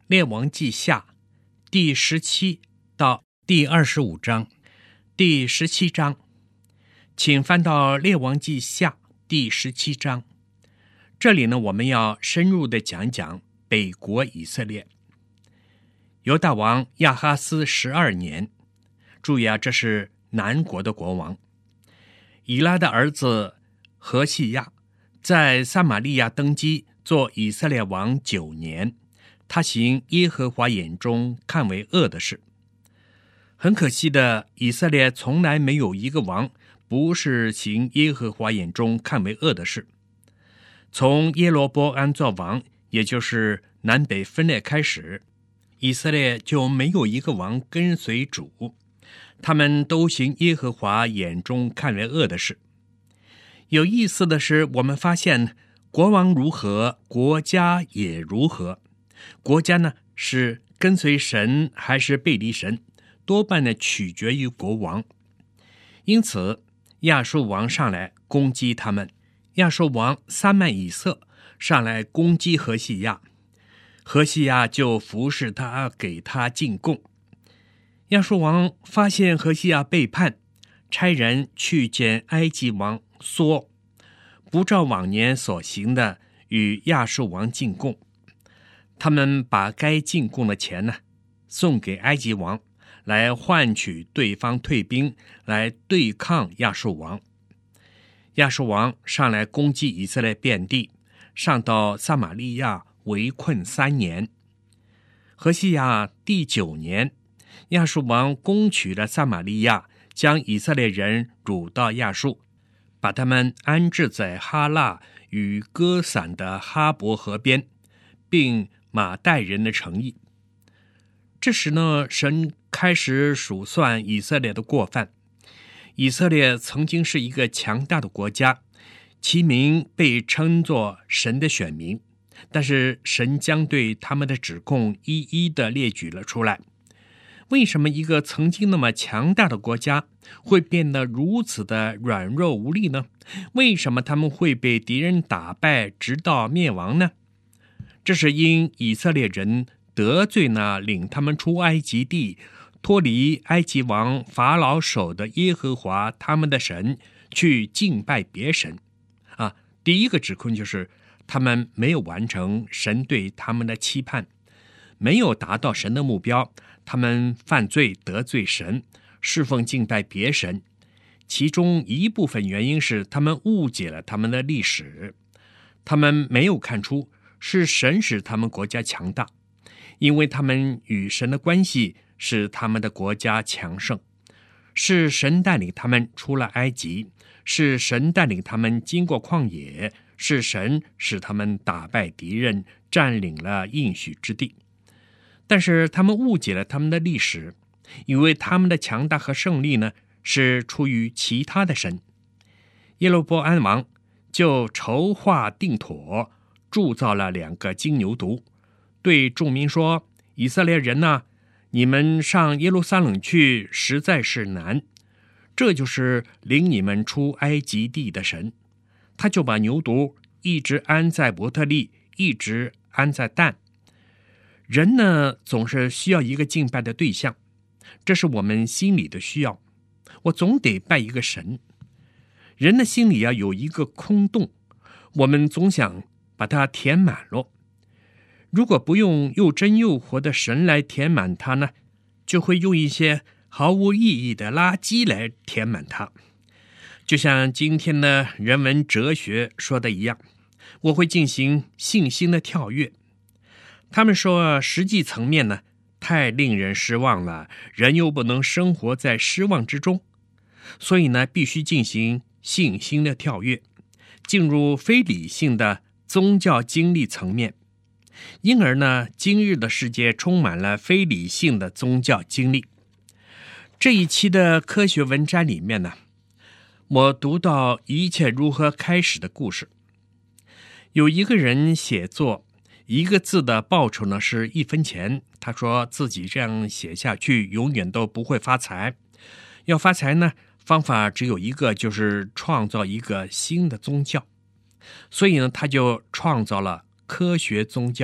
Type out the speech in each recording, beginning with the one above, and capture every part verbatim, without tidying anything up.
列王记下第十七到第二十五章。第十七章，请翻到列王记下第十七章。这里呢，我们要深入的讲一讲北国以色列。犹大王亚哈斯十二年，注意啊，这是南国的国王。以拉的儿子何西亚在撒玛利亚登基，做以色列王九年。他行耶和华眼中看为恶的事。很可惜的，以色列从来没有一个王不是行耶和华眼中看为恶的事。从耶罗波安做王，也就是南北分裂开始，以色列就没有一个王跟随主，他们都行耶和华眼中看为恶的事。有意思的是，我们发现国王如何，国家也如何。国家呢，是跟随神还是背离神，多半呢取决于国王。因此亚述王上来攻击他们，亚述王撒曼以色上来攻击何西亚，何西亚就服侍他，给他进贡。亚述王发现何西亚背叛，差人去见埃及王梭，不照往年所行的与亚述王进贡。他们把该进贡的钱呢送给埃及王，来换取对方退兵，来对抗亚述王。亚述王上来攻击以色列遍地，上到撒玛利亚围困三年。何西亚第九年，亚述王攻取了撒玛利亚，将以色列人掳到亚述，把他们安置在哈腊与歌散的哈伯河边，并马代人的城邑。这时呢，神开始数算以色列的过犯。以色列曾经是一个强大的国家，其民被称作神的选民，但是神将对他们的指控一一的列举了出来。为什么一个曾经那么强大的国家会变得如此的软弱无力呢？为什么他们会被敌人打败直到灭亡呢？这是因以色列人得罪那领他们出埃及地，脱离埃及王法老手的耶和华他们的神，去敬拜别神。啊，第一个指控就是他们没有完成神对他们的期盼，没有达到神的目标，他们犯罪得罪神，侍奉敬拜别神。其中一部分原因是他们误解了他们的历史，他们没有看出是神使他们国家强大，因为他们与神的关系使他们的国家强盛，是神带领他们出了埃及，是神带领他们经过旷野，是神使他们打败敌人，占领了应许之地。但是他们误解了他们的历史，以为他们的强大和胜利呢是出于其他的神。耶罗波安王就筹划定妥，铸造了两个金牛犊，对众民说：以色列人啊，你们上耶路撒冷去实在是难，这就是领你们出埃及地的神。他就把牛犊一直安在伯特利，一直安在但。人呢，总是需要一个敬拜的对象，这是我们心里的需要。我总得拜一个神。人的心里要有一个空洞，我们总想把它填满了。如果不用又真又活的神来填满它呢，就会用一些毫无意义的垃圾来填满它。就像今天的人文哲学说的一样，我会进行信心的跳跃。他们说实际层面呢，太令人失望了，人又不能生活在失望之中，所以呢，必须进行信心的跳跃，进入非理性的宗教经历层面。因而呢，今日的世界充满了非理性的宗教经历。这一期的科学文摘里面呢，我读到一切如何开始的故事。有一个人写作，一个字的报酬呢是一分钱。他说自己这样写下去永远都不会发财，要发财呢，方法只有一个，就是创造一个新的宗教。所以呢，他就创造了科学宗教。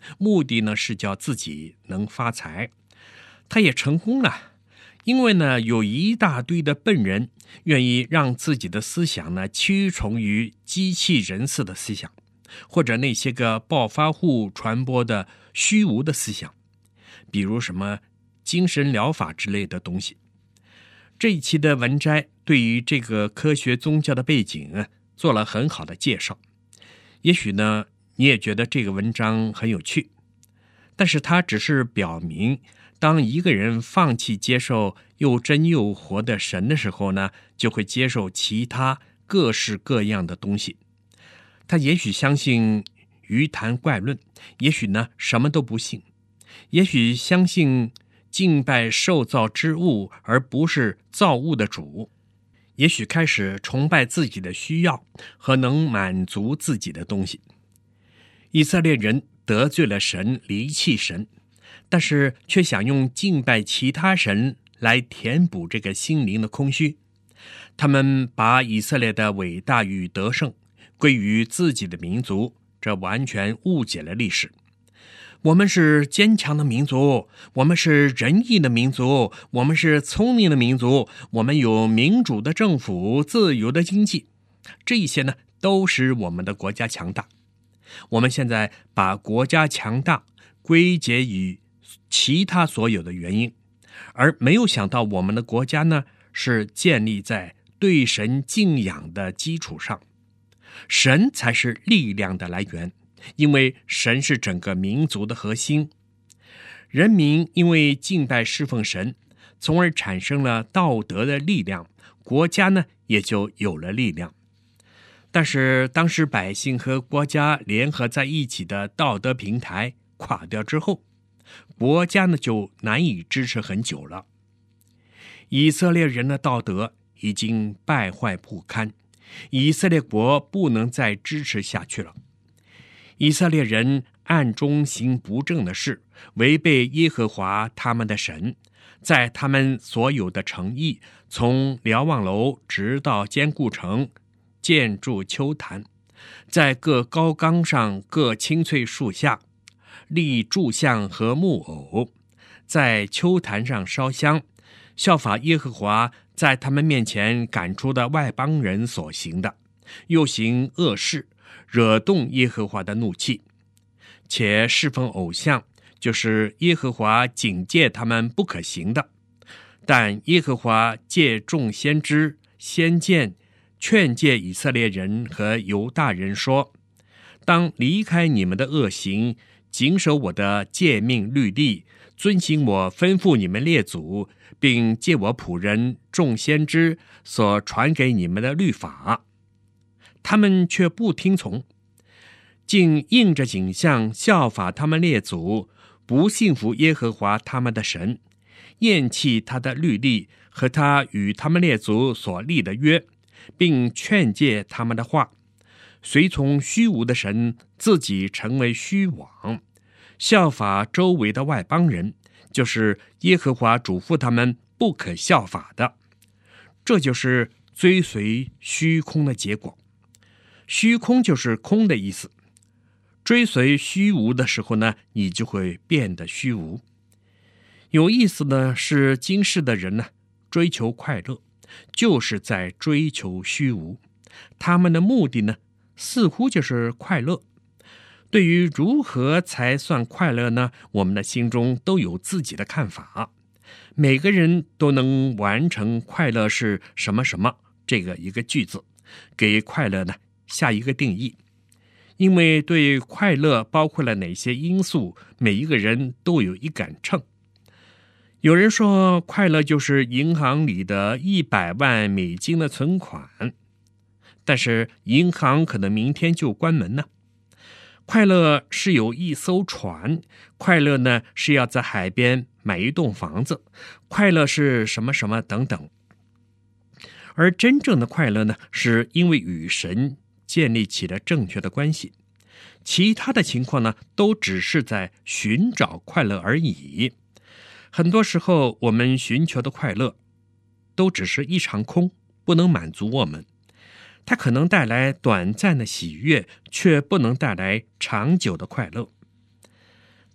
目的呢是叫自己能发财。他也成功了，因为呢有一大堆的笨人愿意让自己的思想呢屈从于机器人似的思想，或者那些个暴发户传播的虚无的思想，比如什么精神疗法之类的东西。这一期的文摘对于这个科学宗教的背景做了很好的介绍。也许呢你也觉得这个文章很有趣，但是它只是表明，当一个人放弃接受又真又活的神的时候呢，就会接受其他各式各样的东西。他也许相信鱼谈怪论，也许呢什么都不信，也许相信敬拜受造之物而不是造物的主，也许开始崇拜自己的需要和能满足自己的东西。以色列人得罪了神，离弃神，但是却想用敬拜其他神来填补这个心灵的空虚。他们把以色列的伟大与得胜归于自己的民族，这完全误解了历史。我们是坚强的民族，我们是仁义的民族，我们是聪明的民族，我们有民主的政府，自由的经济，这一些呢都使我们的国家强大。我们现在把国家强大归结于其他所有的原因，而没有想到我们的国家呢是建立在对神敬仰的基础上。神才是力量的来源，因为神是整个民族的核心。人民因为敬拜侍奉神，从而产生了道德的力量，国家呢也就有了力量。但是当时百姓和国家联合在一起的道德平台垮掉之后，国家呢就难以支持很久了。以色列人的道德已经败坏不堪，以色列国不能再支持下去了。以色列人暗中行不正的事，违背耶和华他们的神，在他们所有的城邑，从瞭望楼直到坚固城，建筑丘坛，在各高岗上各青翠树下立柱像和木偶，在丘坛上烧香，效法耶和华在他们面前赶出的外邦人所行的，又行恶事，惹动耶和华的怒气，且侍奉偶像，就是耶和华警戒他们不可行的。但耶和华借众先知先见劝诫以色列人和犹大人说，当离开你们的恶行，谨守我的诫命律例，遵行我吩咐你们列祖，并借我仆人众先知所传给你们的律法。他们却不听从，竟应着景象效法他们列祖，不信服耶和华他们的神，厌弃他的律例和他与他们列祖所立的约，并劝诫他们的话，随从虚无的神，自己成为虚妄，效法周围的外邦人，就是耶和华嘱咐他们不可效法的。这就是追随虚空的结果。虚空就是空的意思，追随虚无的时候呢，你就会变得虚无。有意思的是，今世的人呢，追求快乐，就是在追求虚无。他们的目的呢，似乎就是快乐。对于如何才算快乐呢，我们的心中都有自己的看法。每个人都能完成快乐是什么什么这个一个句子，给快乐呢下一个定义。因为对快乐包括了哪些因素，每一个人都有一杆秤。有人说快乐就是银行里的一百万美金的存款，但是银行可能明天就关门呢。快乐是有一艘船，快乐呢是要在海边买一栋房子，快乐是什么什么等等。而真正的快乐呢，是因为与神建立起了正确的关系，其他的情况呢，都只是在寻找快乐而已。很多时候我们寻求的快乐都只是一场空，不能满足我们。它可能带来短暂的喜悦，却不能带来长久的快乐。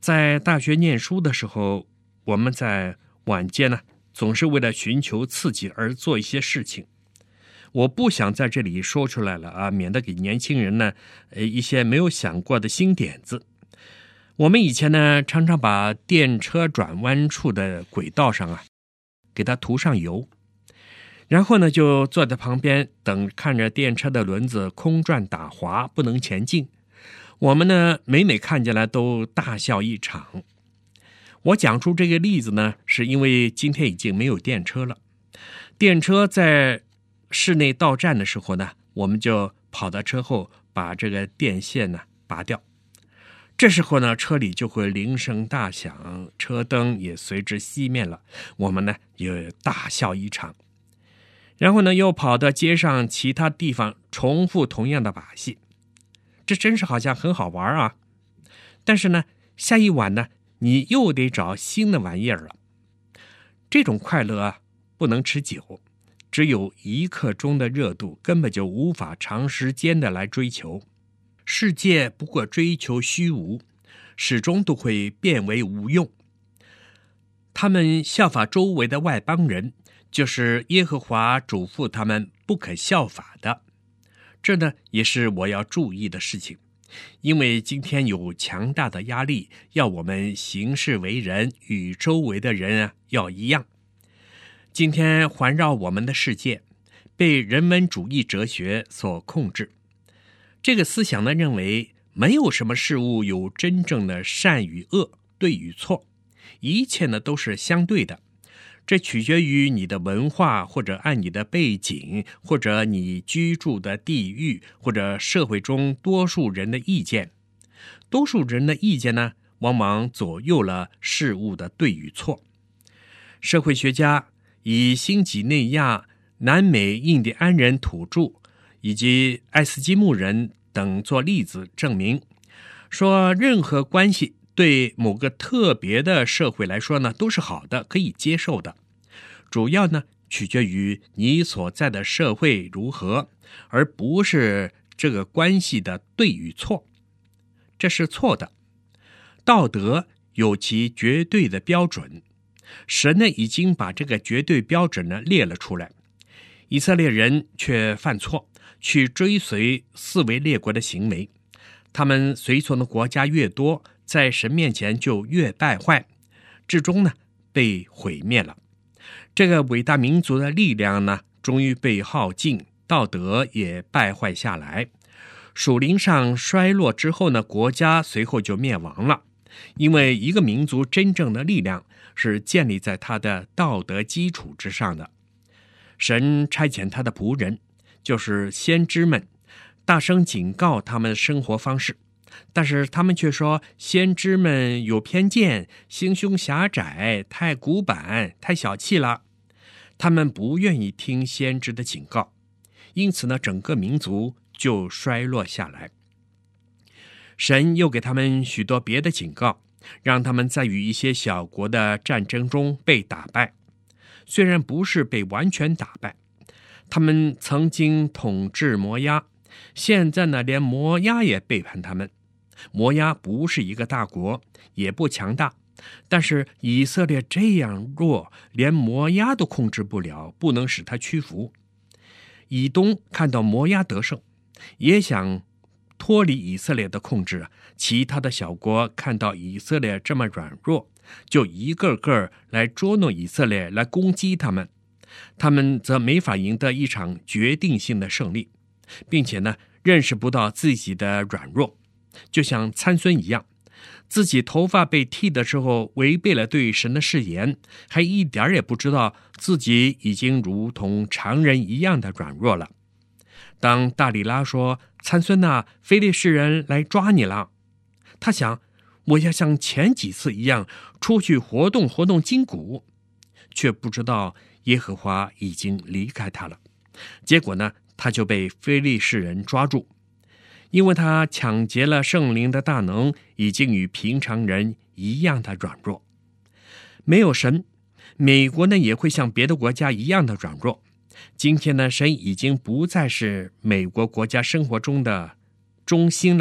在大学念书的时候，我们在晚间呢，总是为了寻求刺激而做一些事情。我不想在这里说出来了啊，免得给年轻人呢，呃，一些没有想过的新点子。我们以前呢，常常把电车转弯处的轨道上啊，给它涂上油，然后呢，就坐在旁边等，看着电车的轮子空转打滑，不能前进。我们呢，每每看见了都大笑一场。我讲出这个例子呢，是因为今天已经没有电车了。电车在室内到站的时候呢，我们就跑到车后，把这个电线呢拔掉。这时候呢，车里就会铃声大响，车灯也随之熄灭了。我们呢也大笑一场，然后呢又跑到街上其他地方重复同样的把戏。这真是好像很好玩啊！但是呢，下一晚呢，你又得找新的玩意儿了。这种快乐啊，不能持久，只有一刻钟的热度，根本就无法长时间的来追求。世界不过追求虚无，始终都会变为无用。他们效法周围的外邦人，就是耶和华嘱咐他们不可效法的。这呢，也是我要注意的事情，因为今天有强大的压力，要我们行事为人与周围的人啊要一样。今天环绕我们的世界，被人文主义哲学所控制。这个思想呢，认为没有什么事物有真正的善与恶、对与错，一切呢都是相对的。这取决于你的文化，或者按你的背景，或者你居住的地域，或者社会中多数人的意见。多数人的意见呢，往往左右了事物的对与错。社会学家以新几内亚、南美印第安人土著以及爱斯基摩人等做例子证明，说任何关系对某个特别的社会来说呢，都是好的，可以接受的。主要呢，取决于你所在的社会如何，而不是这个关系的对与错。这是错的。道德有其绝对的标准，神呢已经把这个绝对标准呢列了出来。以色列人却犯错，去追随四维列国的行为。他们随从的国家越多，在神面前就越败坏，至终呢被毁灭了。这个伟大民族的力量呢，终于被耗尽，道德也败坏下来。属灵上衰落之后呢，国家随后就灭亡了。因为一个民族真正的力量是建立在他的道德基础之上的。神差遣他的仆人，就是先知们，大声警告他们的生活方式，但是他们却说先知们有偏见，心胸狭窄，太古板，太小气了。他们不愿意听先知的警告，因此呢，整个民族就衰落下来。神又给他们许多别的警告，让他们在与一些小国的战争中被打败。虽然不是被完全打败，他们曾经统治摩押，现在呢，连摩押也背叛他们。摩押不是一个大国，也不强大，但是以色列这样弱，连摩押都控制不了，不能使他屈服。以东看到摩押得胜，也想脱离以色列的控制。其他的小国看到以色列这么软弱，就一个个来捉弄以色列，来攻击他们。他们则没法赢得一场决定性的胜利，并且呢，认识不到自己的软弱，就像参孙一样，自己头发被剃的时候违背了对神的誓言，还一点也不知道自己已经如同常人一样的软弱了。当大利拉说：“参孙啊，非利士人来抓你了。”他想，我要像前几次一样出去活动活动筋骨，却不知道耶和华已经离开他了。结果呢，他就被非利士人抓住，因为他抢劫了圣灵的大能，已经与平常人一样的软弱。没有神，美国呢也会像别的国家一样的软弱。今天呢，神已经不再是美国国家生活中的中心了，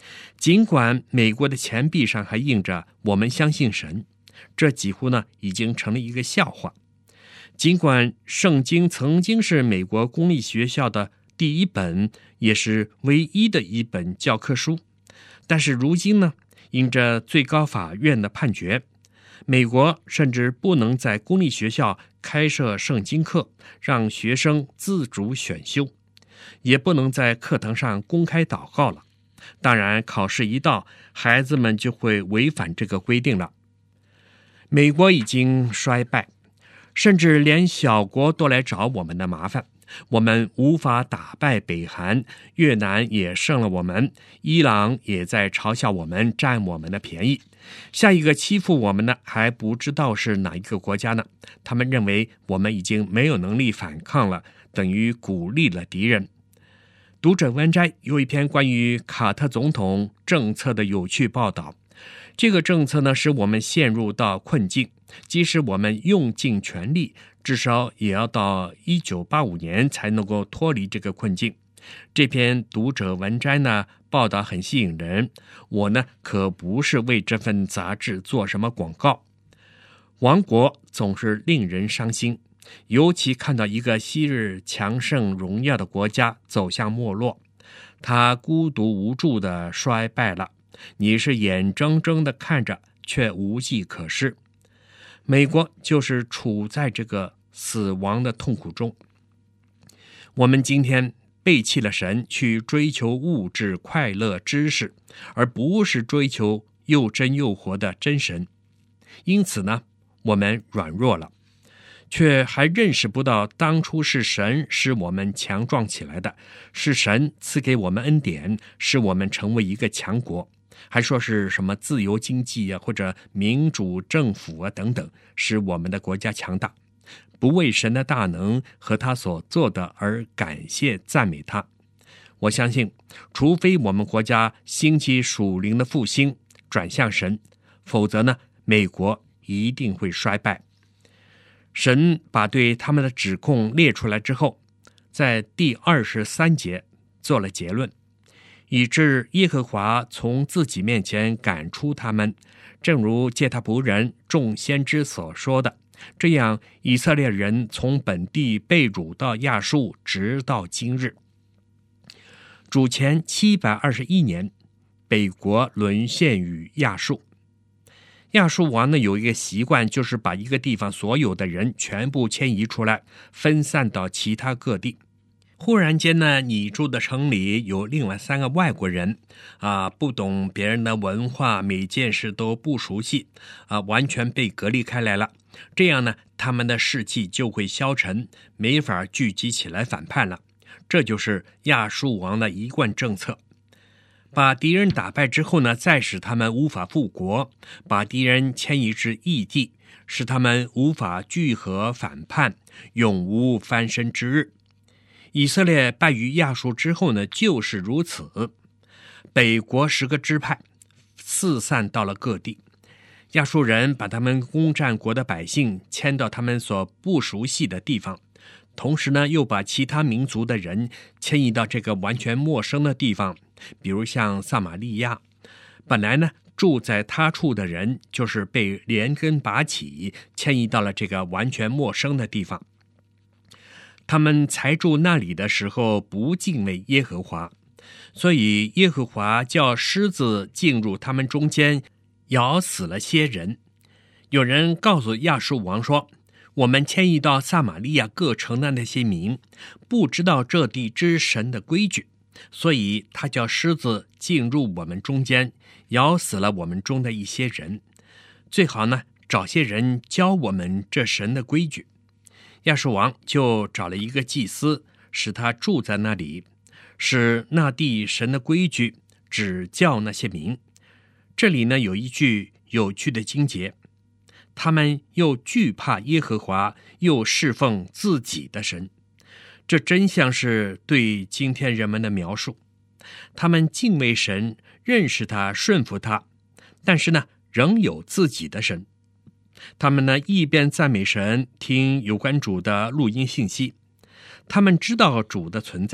尽管美国的钱币上还印着我们相信神，这几乎呢已经成了一个笑话。尽管圣经曾经是美国公立学校的第一本也是唯一的一本教科书，但是如今呢，因着最高法院的判决，美国甚至不能在公立学校开设圣经课，让学生自主选修，也不能在课堂上公开祷告了。当然，考试一到，孩子们就会违反这个规定了。美国已经衰败，甚至连小国都来找我们的麻烦。我们无法打败北韩，越南也胜了我们，伊朗也在嘲笑我们，占我们的便宜。下一个欺负我们的还不知道是哪一个国家呢？他们认为我们已经没有能力反抗了，等于鼓励了敌人。读者文摘有一篇关于卡特总统政策的有趣报道。这个政策呢，使我们陷入到困境，即使我们用尽全力，至少也要到一九八五年才能够脱离这个困境。这篇读者文摘呢，报道很吸引人。我呢，可不是为这份杂志做什么广告。亡国总是令人伤心，尤其看到一个昔日强盛荣耀的国家走向没落，它孤独无助地衰败了。你是眼睁睁地看着，却无计可施。美国就是处在这个死亡的痛苦中。我们今天背弃了神，去追求物质、快乐、知识，而不是追求又真又活的真神。因此呢，我们软弱了，却还认识不到当初是神使我们强壮起来的，是神赐给我们恩典，使我们成为一个强国。还说是什么自由经济啊，或者民主政府啊等等，使我们的国家强大，不为神的大能和他所做的而感谢赞美他。我相信，除非我们国家兴起属灵的复兴，转向神，否则呢，美国一定会衰败。神把对他们的指控列出来之后，在第二十三节做了结论，以致耶和华从自己面前赶出他们，正如借他仆人众先知所说的，这样以色列人从本地被掳到亚述，直到今日。主前七百二十一年，北国沦陷于亚述。亚述王呢有一个习惯，就是把一个地方所有的人全部迁移出来，分散到其他各地。忽然间呢，你住的城里有另外三个外国人啊，不懂别人的文化，每件事都不熟悉啊，完全被隔离开来了。这样呢，他们的士气就会消沉，没法聚集起来反叛了。这就是亚述王的一贯政策。把敌人打败之后呢，再使他们无法复国，把敌人迁移至异地，使他们无法聚合反叛，永无翻身之日。以色列败于亚述之后呢，就是如此。北国十个支派四散到了各地，亚述人把他们攻占国的百姓迁到他们所不熟悉的地方，同时呢，又把其他民族的人迁移到这个完全陌生的地方，比如像撒玛利亚。本来呢，住在他处的人就是被连根拔起，迁移到了这个完全陌生的地方。他们才住那里的时候不敬畏耶和华，所以耶和华叫狮子进入他们中间，咬死了些人。有人告诉亚述王说，我们迁移到撒玛利亚各城的那些民，不知道这地之神的规矩，所以他叫狮子进入我们中间，咬死了我们中的一些人。最好呢，找些人教我们这神的规矩。亚述王就找了一个祭司，使他住在那里，使那地神的规矩指教那些民。这里呢有一句有趣的经节，他们又惧怕耶和华，又侍奉自己的神。这真像是对今天人们的描述。他们敬畏神，认识他，顺服他，但是呢仍有自己的神。他们呢一边赞美神，听有关主的录音信息。他们知道主的存在，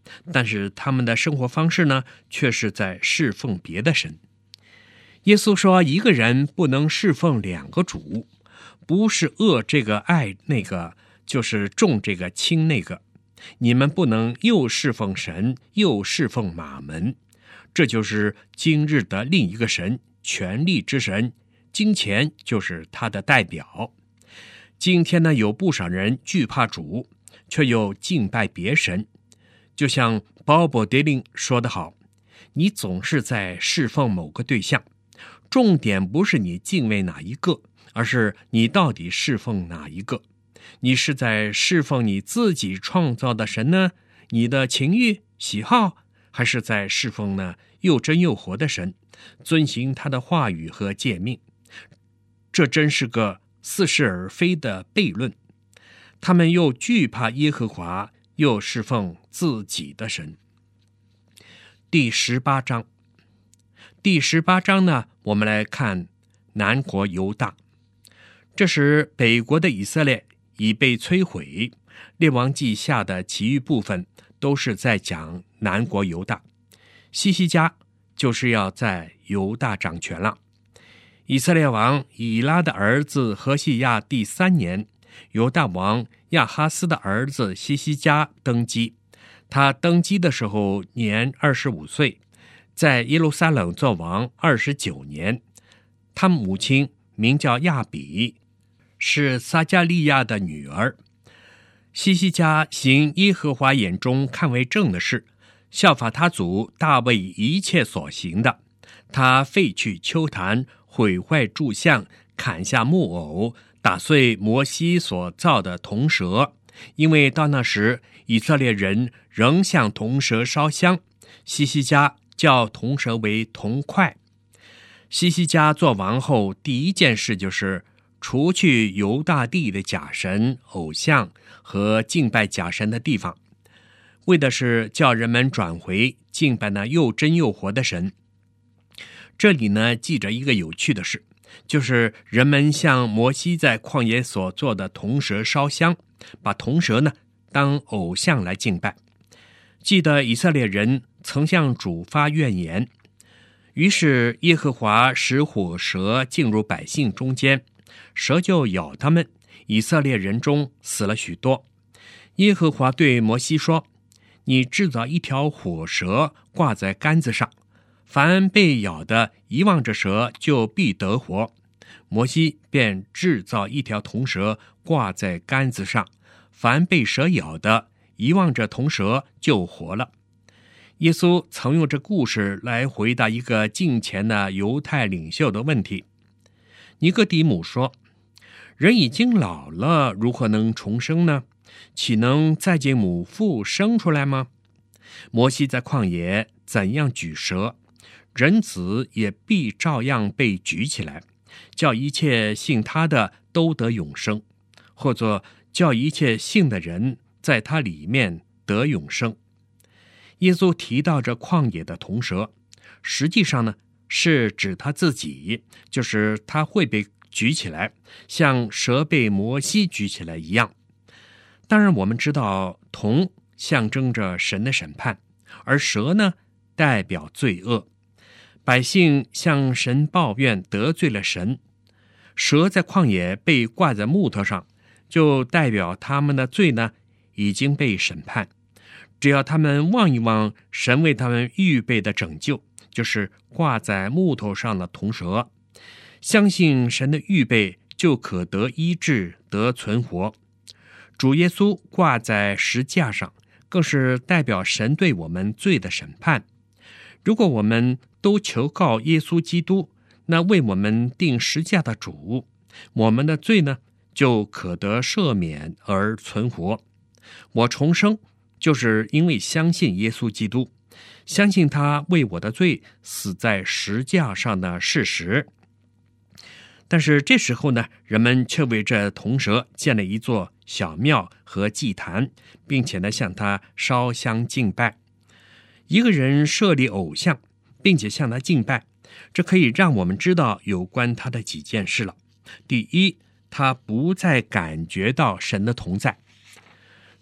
但是他们的生活方式呢，却是在侍奉别的神。耶稣说，一个人不能侍奉两个主，不是恶这个爱那个，就是重这个轻那个。你们不能又侍奉神，又侍奉马门。这就是今日的另一个神，权力之神，金钱就是他的代表。今天呢，有不少人惧怕主，却又敬拜别神。就像鲍勃·迪林说得好，你总是在侍奉某个对象，重点不是你敬畏哪一个，而是你到底侍奉哪一个。你是在侍奉你自己创造的神呢？你的情欲、喜好，还是在侍奉呢又真又活的神，遵行他的话语和诫命？这真是个似是而非的悖论。他们又惧怕耶和华，又侍奉自己的神。第十八章，第十八章呢，我们来看南国犹大。这时北国的以色列已被摧毁，列王记下的其余部分都是在讲南国犹大。西西家就是要在犹大掌权了。以色列王以拉的儿子何西亚第三年，犹大王亚哈斯的儿子西西家登基。他登基的时候年二十五岁，在耶路撒冷做王二十九年。他母亲名叫亚比，是撒迦利亚的女儿。西西家行耶和华眼中看为正的事，效法他祖大卫一切所行的。他废去丘坛，毁坏柱像，砍下木偶，打碎摩西所造的铜蛇。因为到那时以色列人仍向铜蛇烧香，西西家叫铜蛇为铜块。西西家做王后，第一件事就是除去犹大地的假神、偶像和敬拜假神的地方，为的是叫人们转回敬拜那又真又活的神。这里呢，记着一个有趣的事，就是人们向摩西在旷野所做的铜蛇烧香，把铜蛇呢当偶像来敬拜。记得以色列人曾向主发怨言，于是耶和华使火蛇进入百姓中间，蛇就咬他们，以色列人中死了许多。耶和华对摩西说，你制造一条火蛇挂在杆子上，凡被咬的一望着蛇就必得活。摩西便制造一条铜蛇挂在杆子上，凡被蛇咬的一望着铜蛇就活了。耶稣曾用这故事来回答一个近前的犹太领袖的问题。尼哥底母说，人已经老了，如何能重生呢？岂能再进母腹生出来吗？摩西在旷野怎样举蛇，人子也必照样被举起来，叫一切信他的都得永生，或者叫一切信的人在他里面得永生。耶稣提到这旷野的铜蛇，实际上呢是指他自己，就是他会被举起来，像蛇被摩西举起来一样。当然我们知道铜象征着神的审判，而蛇呢代表罪恶。百姓向神抱怨得罪了神，蛇在旷野被挂在木头上，就代表他们的罪呢已经被审判。只要他们望一望神为他们预备的拯救，就是挂在木头上的铜蛇，相信神的预备，就可得医治，得存活。主耶稣挂在石架上，更是代表神对我们罪的审判。如果我们都求告耶稣基督，那为我们定十架的主，我们的罪呢就可得赦免而存活。我重生就是因为相信耶稣基督，相信他为我的罪死在石架上的事实。但是这时候呢，人们却为这铜蛇建了一座小庙和祭坛，并且呢向他烧香敬拜。一个人设立偶像并且向他敬拜，这可以让我们知道有关他的几件事了。第一，他不再感觉到神的同在。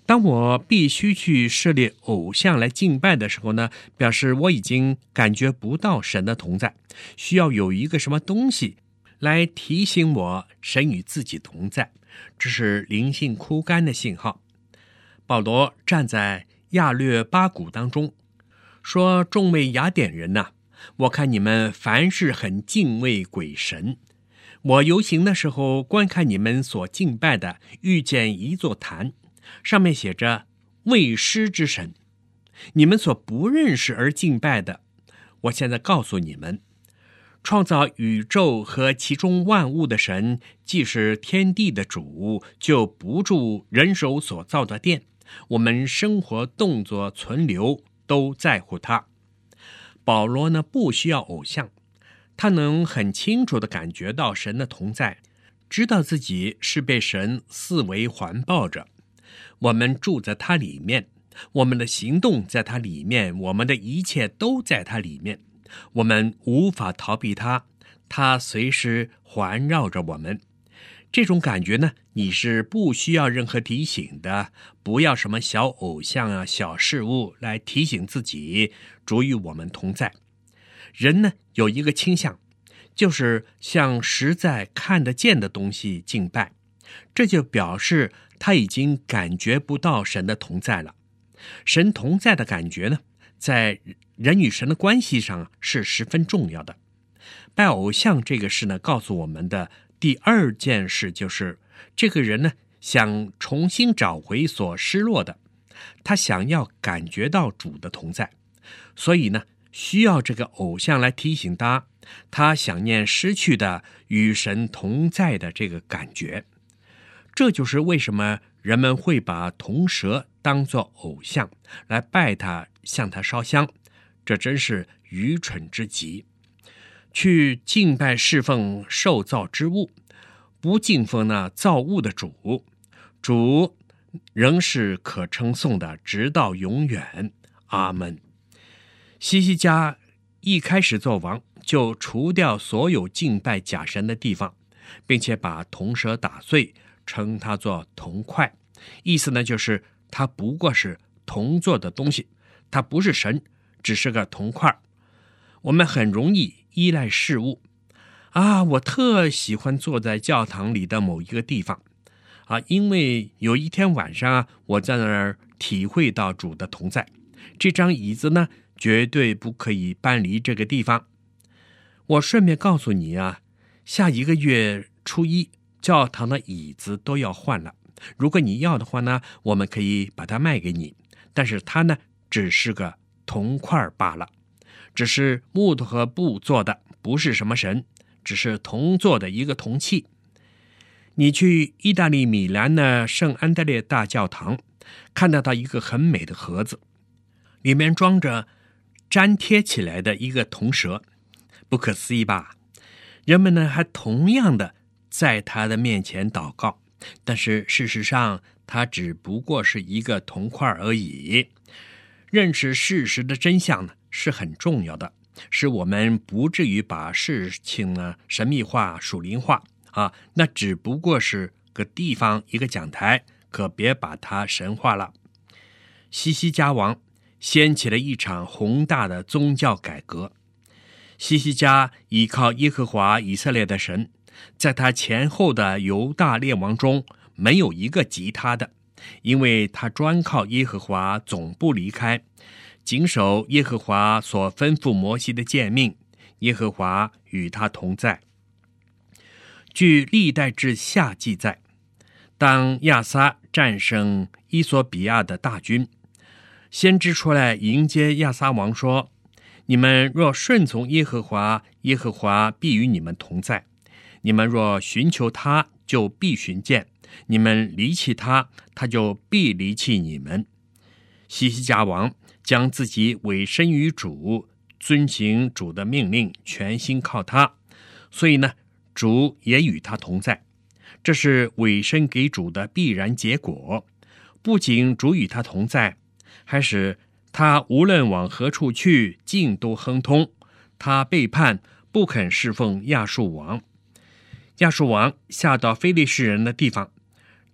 当我必须去设立偶像来敬拜的时候呢，表示我已经感觉不到神的同在，需要有一个什么东西来提醒我神与自己同在，这是灵性枯干的信号。保罗站在亚略巴谷当中说，众位雅典人呐、啊，我看你们凡事很敬畏鬼神。我游行的时候观看你们所敬拜的，遇见一座坛，上面写着未施之神，你们所不认识而敬拜的。我现在告诉你们，创造宇宙和其中万物的神，既是天地的主，就不住人手所造的殿，我们生活动作存留都在乎他。保罗呢，不需要偶像，他能很清楚地感觉到神的同在，知道自己是被神四围环抱着。我们住在他里面，我们的行动在他里面，我们的一切都在他里面，我们无法逃避他，他随时环绕着我们。这种感觉呢，你是不需要任何提醒的，不要什么小偶像啊、小事物来提醒自己主与我们同在。人呢，有一个倾向，就是向实在看得见的东西敬拜，这就表示他已经感觉不到神的同在了。神同在的感觉呢，在人与神的关系上是十分重要的。拜偶像这个事呢，告诉我们的第二件事就是，这个人呢，想重新找回所失落的，他想要感觉到主的同在，所以呢，需要这个偶像来提醒他，他想念失去的与神同在的这个感觉。这就是为什么人们会把铜蛇当作偶像来拜他，向他烧香，这真是愚蠢之极。去敬拜侍奉受造之物，不敬奉那造物的主，主仍是可称颂的，直到永远。阿们。希西家一开始做王，就除掉所有敬拜假神的地方，并且把铜蛇打碎，称它做铜块。意思呢，就是它不过是铜做的东西，它不是神，只是个铜块。我们很容易依赖事物啊，我特喜欢坐在教堂里的某一个地方啊，因为有一天晚上啊，我在那儿体会到主的同在。这张椅子呢，绝对不可以搬离这个地方。我顺便告诉你啊，下一个月初一，教堂的椅子都要换了。如果你要的话呢，我们可以把它卖给你，但是它呢，只是个铜块罢了，只是木头和布做的，不是什么神，只是铜做的一个铜器。你去意大利米兰的圣安德烈大教堂，看得到一个很美的盒子，里面装着粘贴起来的一个铜蛇，不可思议吧？人们呢，还同样的在他的面前祷告，但是事实上它只不过是一个铜块而已。认识事实的真相呢，是很重要的，使我们不至于把事情呢神秘化、属灵化啊。那只不过是个地方，一个讲台，可别把它神化了。希西家王掀起了一场宏大的宗教改革。希西家依靠耶和华以色列的神，在他前后的犹大列王中没有一个及他的，因为他专靠耶和华，总不离开，谨守耶和华所吩咐摩西的诫命，耶和华与他同在。据历代志下记载，当亚撒战胜伊索比亚的大军，先知出来迎接亚撒王说，你们若顺从耶和华，耶和华必与你们同在，你们若寻求他，就必寻见，你们离弃他，他就必离弃你们。希西家王将自己委身于主，遵行主的命令，全心靠他，所以呢，主也与他同在。这是委身给主的必然结果。不仅主与他同在，还使他无论往何处去，尽都亨通。他背叛，不肯侍奉亚述王。亚述王下到非利士人的地方，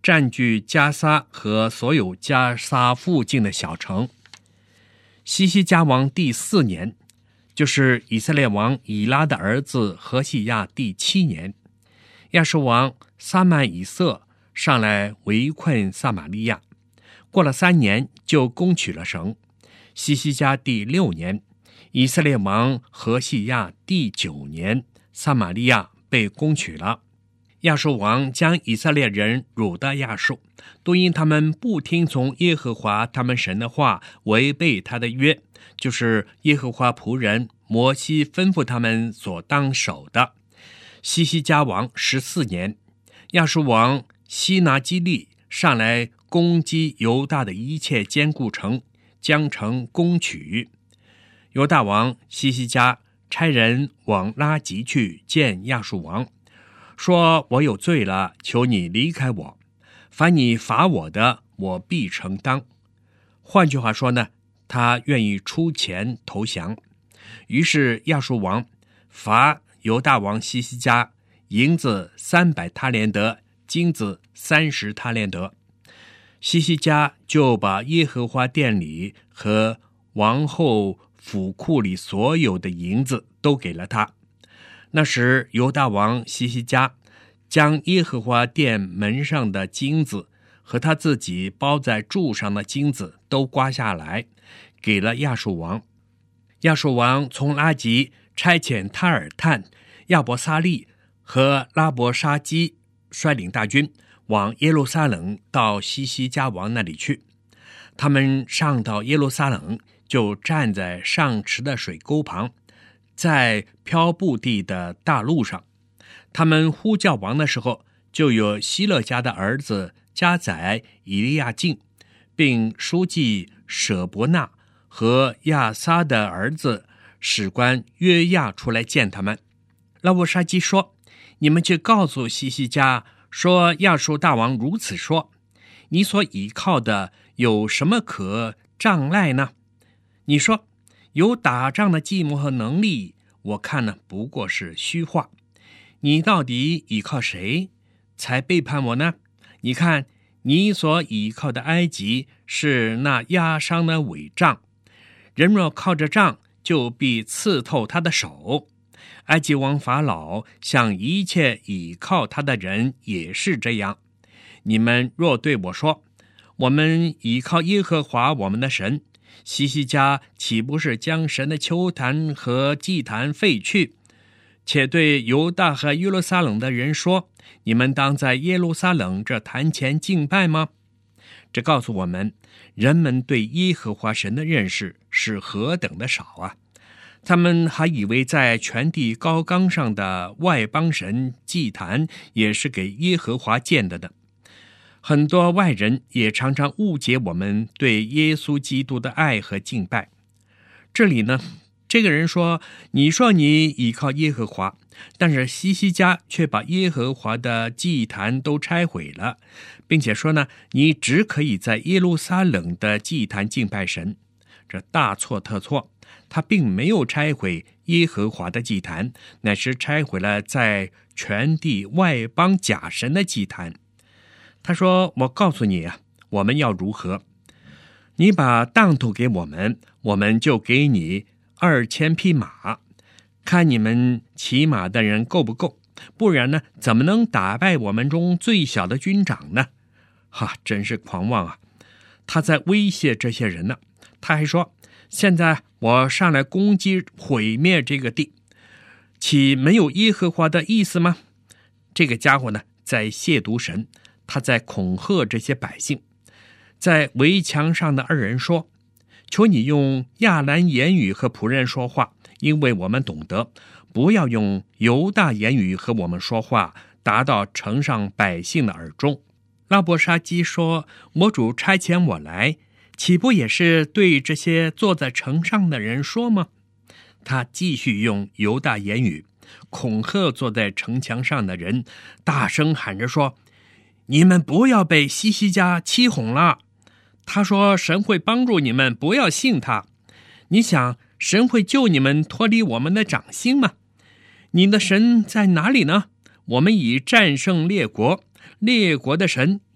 占据加撒和所有加撒附近的小城。西西家王第四年，就是以色列王以拉的儿子何西亚第七年，亚述王撒曼以色上来围困撒玛利亚，过了三年就攻取了城。西西家第六年，以色列王何西亚第九年，撒玛利亚被攻取了。亚述王将以色列人掳到亚述，都因他们不听从耶和华他们神的话，违背他的约，就是耶和华仆人摩西吩咐他们所当守的。西西家王十四年，亚述王西拿基利上来攻击犹大的一切坚固城，将城攻取。犹大王西西家差人往拉吉去见亚述王，说：我有罪了，求你离开我，凡你罚我的，我必承当。换句话说呢，他愿意出钱投降。于是亚述王罚犹大王西西家银子三百他连得，金子三十他连得。西西家就把耶和华殿里和王后府库里所有的银子都给了他。那时犹大王西西家将耶和华殿门上的金子和他自己包在柱上的金子都刮下来，给了亚述王。亚述王从拉吉差遣他尔探、亚伯撒利和拉伯沙基率领大军往耶路撒冷到西西家王那里去。他们上到耶路撒冷，就站在上池的水沟旁，在漂布地的大路上。他们呼叫王的时候，就有希勒家的儿子家宰以利亚敬，并书记舍伯纳和亚撒的儿子史官约亚出来见他们。拉伯沙基说：你们去告诉西西家说，亚述大王如此说，你所倚靠的有什么可障碍呢？你说有打仗的计谋和能力，我看呢不过是虚话。你到底倚靠谁才背叛我呢？你看，你所倚靠的埃及是那压伤的伪杖，人若靠着杖，就必刺透他的手。埃及王法老向一切倚靠他的人也是这样。你们若对我说，我们倚靠耶和华我们的神，西西家岂不是将神的丘坛和祭坛废去，且对犹大和耶路撒冷的人说，你们当在耶路撒冷这坛前敬拜吗？这告诉我们，人们对耶和华神的认识是何等的少啊！他们还以为在全地高冈上的外邦神祭坛也是给耶和华建的的。很多外人也常常误解我们对耶稣基督的爱和敬拜。这里呢，这个人说，你说你倚靠耶和华，但是西西家却把耶和华的祭坛都拆毁了，并且说呢，你只可以在耶路撒冷的祭坛敬拜神。这大错特错，他并没有拆毁耶和华的祭坛，乃是拆毁了在全地外邦假神的祭坛。他说，我告诉你啊，我们要如何？你把当头给我们，我们就给你二千匹马，看你们骑马的人够不够，不然呢，怎么能打败我们中最小的军长呢？哈，真是狂妄啊！他在威胁这些人呢。他还说，现在我上来攻击毁灭这个地，岂没有耶和华的意思吗？这个家伙呢，在亵渎神，他在恐吓这些百姓。在围墙上的二人说，求你用亚兰言语和仆人说话，因为我们懂得，不要用犹大言语和我们说话，达到城上百姓的耳中。拉伯沙基说，我主差遣我来，岂不也是对这些坐在城上的人说吗？他继续用犹大言语恐吓坐在城墙上的人，大声喊着说，你们不要被西西家欺哄了。他说，神会帮助你们，不要信他。你想，神会救你们脱离我们的掌心吗？你的神在哪里呢？我们已战胜列国，列国的神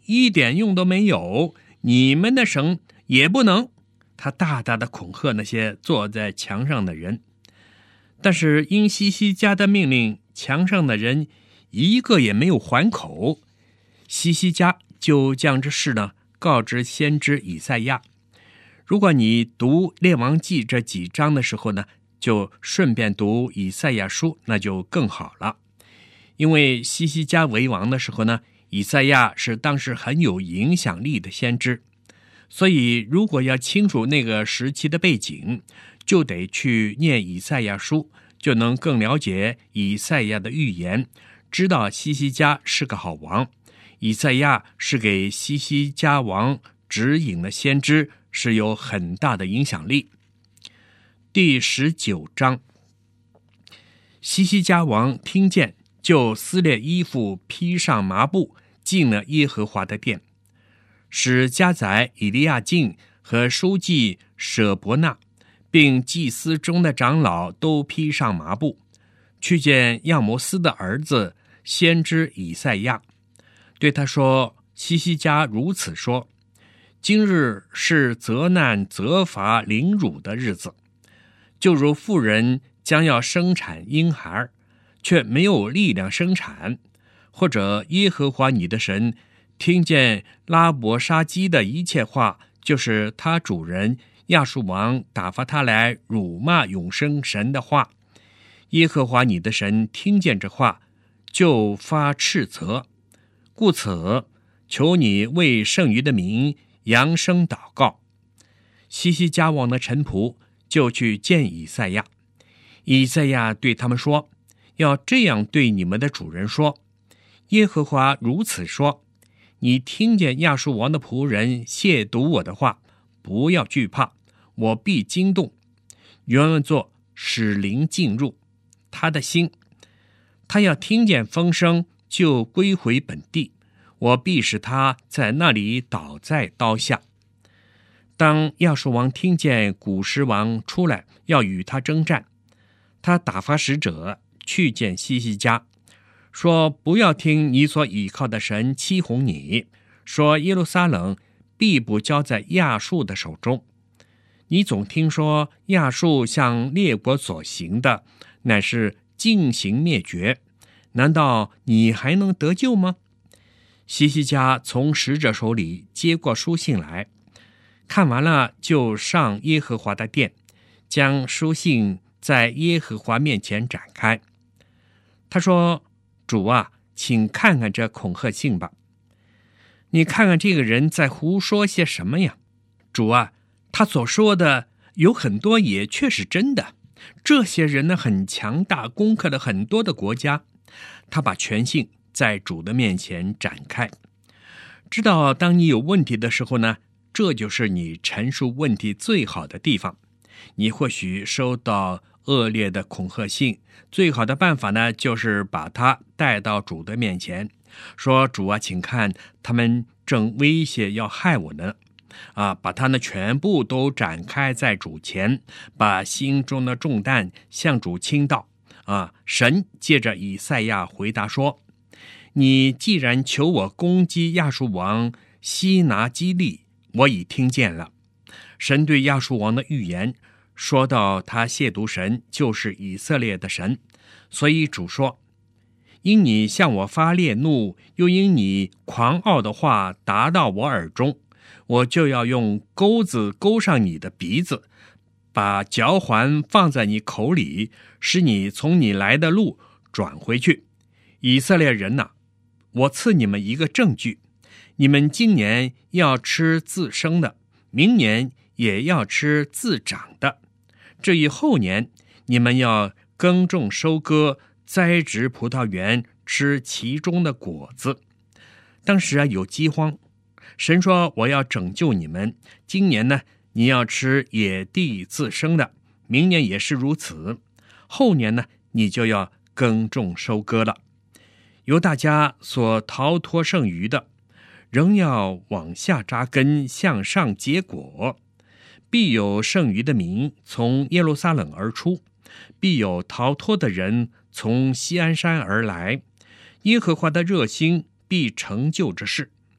一点用都没有，你们的神也不能。他大大的恐吓那些坐在墙上的人。但是因西西家的命令，墙上的人一个也没有还口。西西家就将这事呢告知先知以赛亚。如果你读列王记这几章的时候呢，就顺便读以赛亚书，那就更好了。因为西西家为王的时候呢，以赛亚是当时很有影响力的先知，所以如果要清楚那个时期的背景，就得去念以赛亚书，就能更了解以赛亚的预言，知道西西家是个好王。以赛亚是给西西家王指引的先知，是有很大的影响力。第十九章，西西家王听见，就撕裂衣服，披上麻布，进了耶和华的殿，使家宰以利亚敬和书记舍伯纳，并祭司中的长老都披上麻布，去见亚摩斯的儿子先知以赛亚，对他说：西西家如此说，今日是责难责罚凌辱的日子，就如妇人将要生产婴孩，却没有力量生产，或者耶和华你的神听见拉伯沙基的一切话，就是他主人亚述王打发他来辱骂永生神的话，耶和华你的神听见这话，就发斥责。故此，求你为剩余的民扬声祷告。西西家王的臣仆就去见以赛亚，以赛亚对他们说：要这样对你们的主人说，耶和华如此说，你听见亚述王的仆人亵渎我的话，不要惧怕，我必惊动。原文作使灵进入他的心，他要听见风声就归回本地，我必使他在那里倒在刀下。当亚述王听见古实王出来要与他征战，他打发使者去见西西家，说：不要听你所倚靠的神欺哄你，说耶路撒冷必不交在亚述的手中。你总听说亚述向列国所行的乃是尽行灭绝，难道你还能得救吗？西西家从使者手里接过书信来，看完了就上耶和华的殿，将书信在耶和华面前展开。他说：主啊，请看看这恐吓信吧。你看看这个人在胡说些什么呀？主啊，他所说的有很多也确是真的。这些人呢很强大，攻克了很多的国家。他把全信在主的面前展开。知道当你有问题的时候呢，这就是你陈述问题最好的地方。你或许收到恶劣的恐吓信，最好的办法呢，就是把它带到主的面前，说：主啊，请看，他们正威胁要害我呢。啊，把它呢全部都展开在主前，把心中的重担向主倾倒。啊，神借着以赛亚回答说：你既然求我攻击亚述王西拿基利，我已听见了。神对亚述王的预言说到他亵渎神就是以色列的神，所以主说：因你向我发烈怒，又因你狂傲的话达到我耳中，我就要用钩子钩上你的鼻子，把嚼环放在你口里，使你从你来的路转回去。以色列人哪，我赐你们一个证据，你们今年要吃自生的，明年也要吃自长的，至于后年，你们要耕种收割，栽植葡萄园，吃其中的果子。当时啊有饥荒，神说我要拯救你们，今年呢你要吃野地自生的，明年也是如此，后年呢你就要耕种收割了。犹大家所逃脱剩余的，仍要往下扎根，向上结果。必有剩余的民从耶路撒冷而出，必有逃脱的人从锡安山而来。耶和华的热心必成就这事。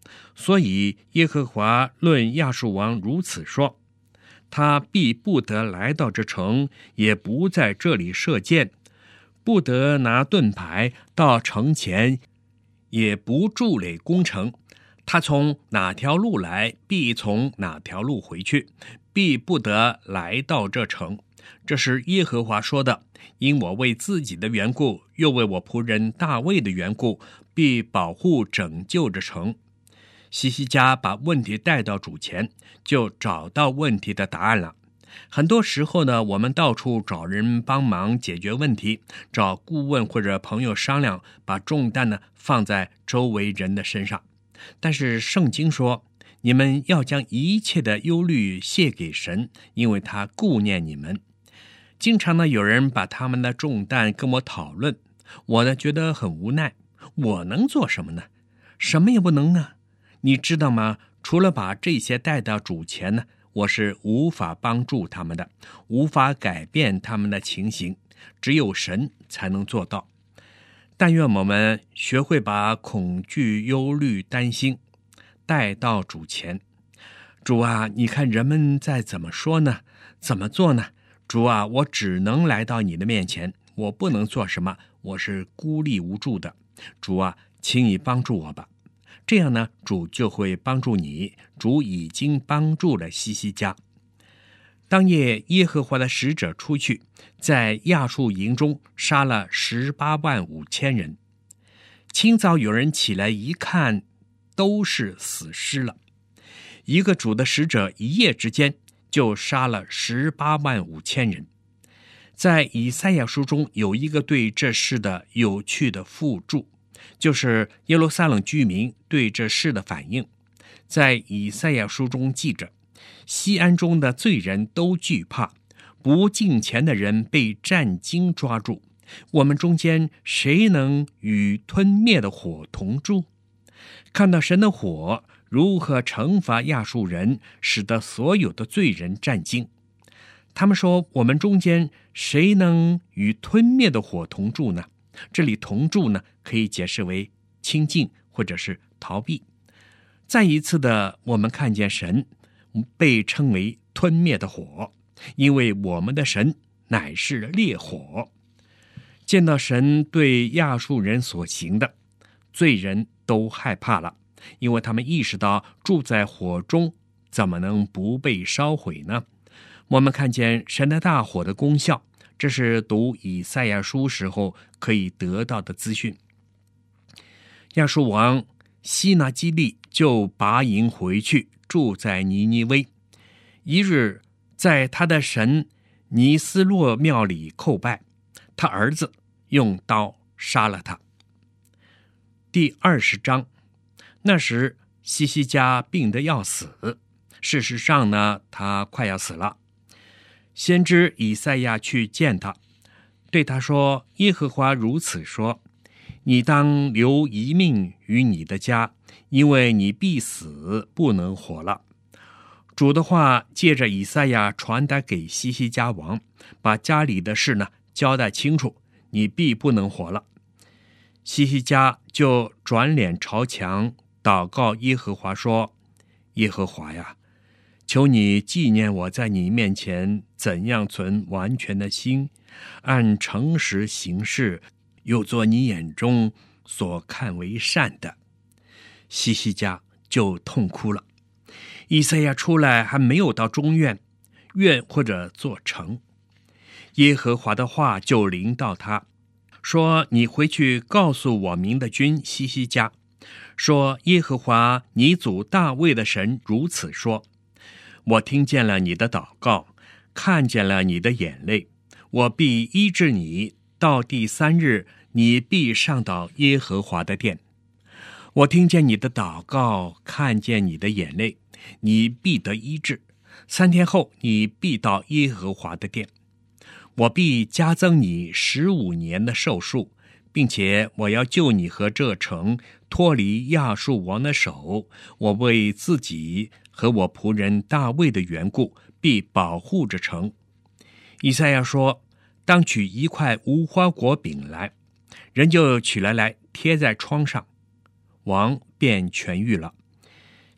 所以耶和华论亚述王如此说：他必不得来到这城，也不在这里射箭，不得拿盾牌到城前，也不筑垒攻城。他从哪条路来，必从哪条路回去，必不得来到这城。这是耶和华说的。因我为自己的缘故，又为我仆人大卫的缘故，必保护拯救这城。西西家把问题带到主前，就找到问题的答案了。很多时候呢，我们到处找人帮忙解决问题，找顾问或者朋友商量，把重担呢放在周围人的身上。但是圣经说，你们要将一切的忧虑卸给神，因为他顾念你们。经常呢，有人把他们的重担跟我讨论，我呢觉得很无奈。我能做什么呢？什么也不能啊！你知道吗？除了把这些带到主前呢，我是无法帮助他们的，无法改变他们的情形，只有神才能做到。但愿我们学会把恐惧、忧虑、担心带到主前。主啊，你看人们在怎么说呢？怎么做呢？主啊，我只能来到你的面前，我不能做什么，我是孤立无助的。主啊，请你帮助我吧。这样呢，主就会帮助你。主已经帮助了西西家。当夜，耶和华的使者出去，在亚述营中杀了十八万五千人。清早有人起来一看，都是死尸了。一个主的使者一夜之间就杀了十八万五千人。在以赛亚书中有一个对这事的有趣的附注，就是耶路撒冷居民对这事的反应。在以赛亚书中记着，西安中的罪人都惧怕，不敬虔的人被战惊抓住。我们中间谁能与吞灭的火同住？看到神的火如何惩罚亚述人，使得所有的罪人战惊。他们说，我们中间谁能与吞灭的火同住呢？这里同住呢，可以解释为亲近或者是逃避。再一次的，我们看见神被称为吞灭的火，因为我们的神乃是烈火。见到神对亚述人所行的，罪人都害怕了，因为他们意识到住在火中怎么能不被烧毁呢？我们看见神的大火的功效，这是读以赛亚书时候可以得到的资讯。亚述王西拿基利就拔营回去，住在尼尼微。一日，在他的神尼斯洛庙里叩拜，他儿子用刀杀了他。第二十章，那时西西家病得要死，事实上呢，他快要死了。先知以赛亚去见他，对他说，耶和华如此说，你当留一命于你的家，因为你必死，不能活了。主的话借着以赛亚传达给西西家王，把家里的事呢交代清楚，你必不能活了。西西家就转脸朝墙祷告耶和华说，耶和华呀，求你纪念我在你面前怎样存完全的心，按诚实行事，又做你眼中所看为善的。西西家就痛哭了。以赛亚出来还没有到中院，院或者做城，耶和华的话就临到他，说，你回去告诉我民的君西西家，说，耶和华你祖大卫的神如此说，我听见了你的祷告，看见了你的眼泪，我必医治你，到第三日你必上到耶和华的殿。我听见你的祷告，看见你的眼泪，你必得医治，三天后你必到耶和华的殿。我必加增你十五年的寿数，并且我要救你和这城脱离亚述王的手。我为自己和我仆人大卫的缘故，必保护这城。以赛亚说，当取一块无花果饼来，人就取来来贴在窗上，王便痊愈了。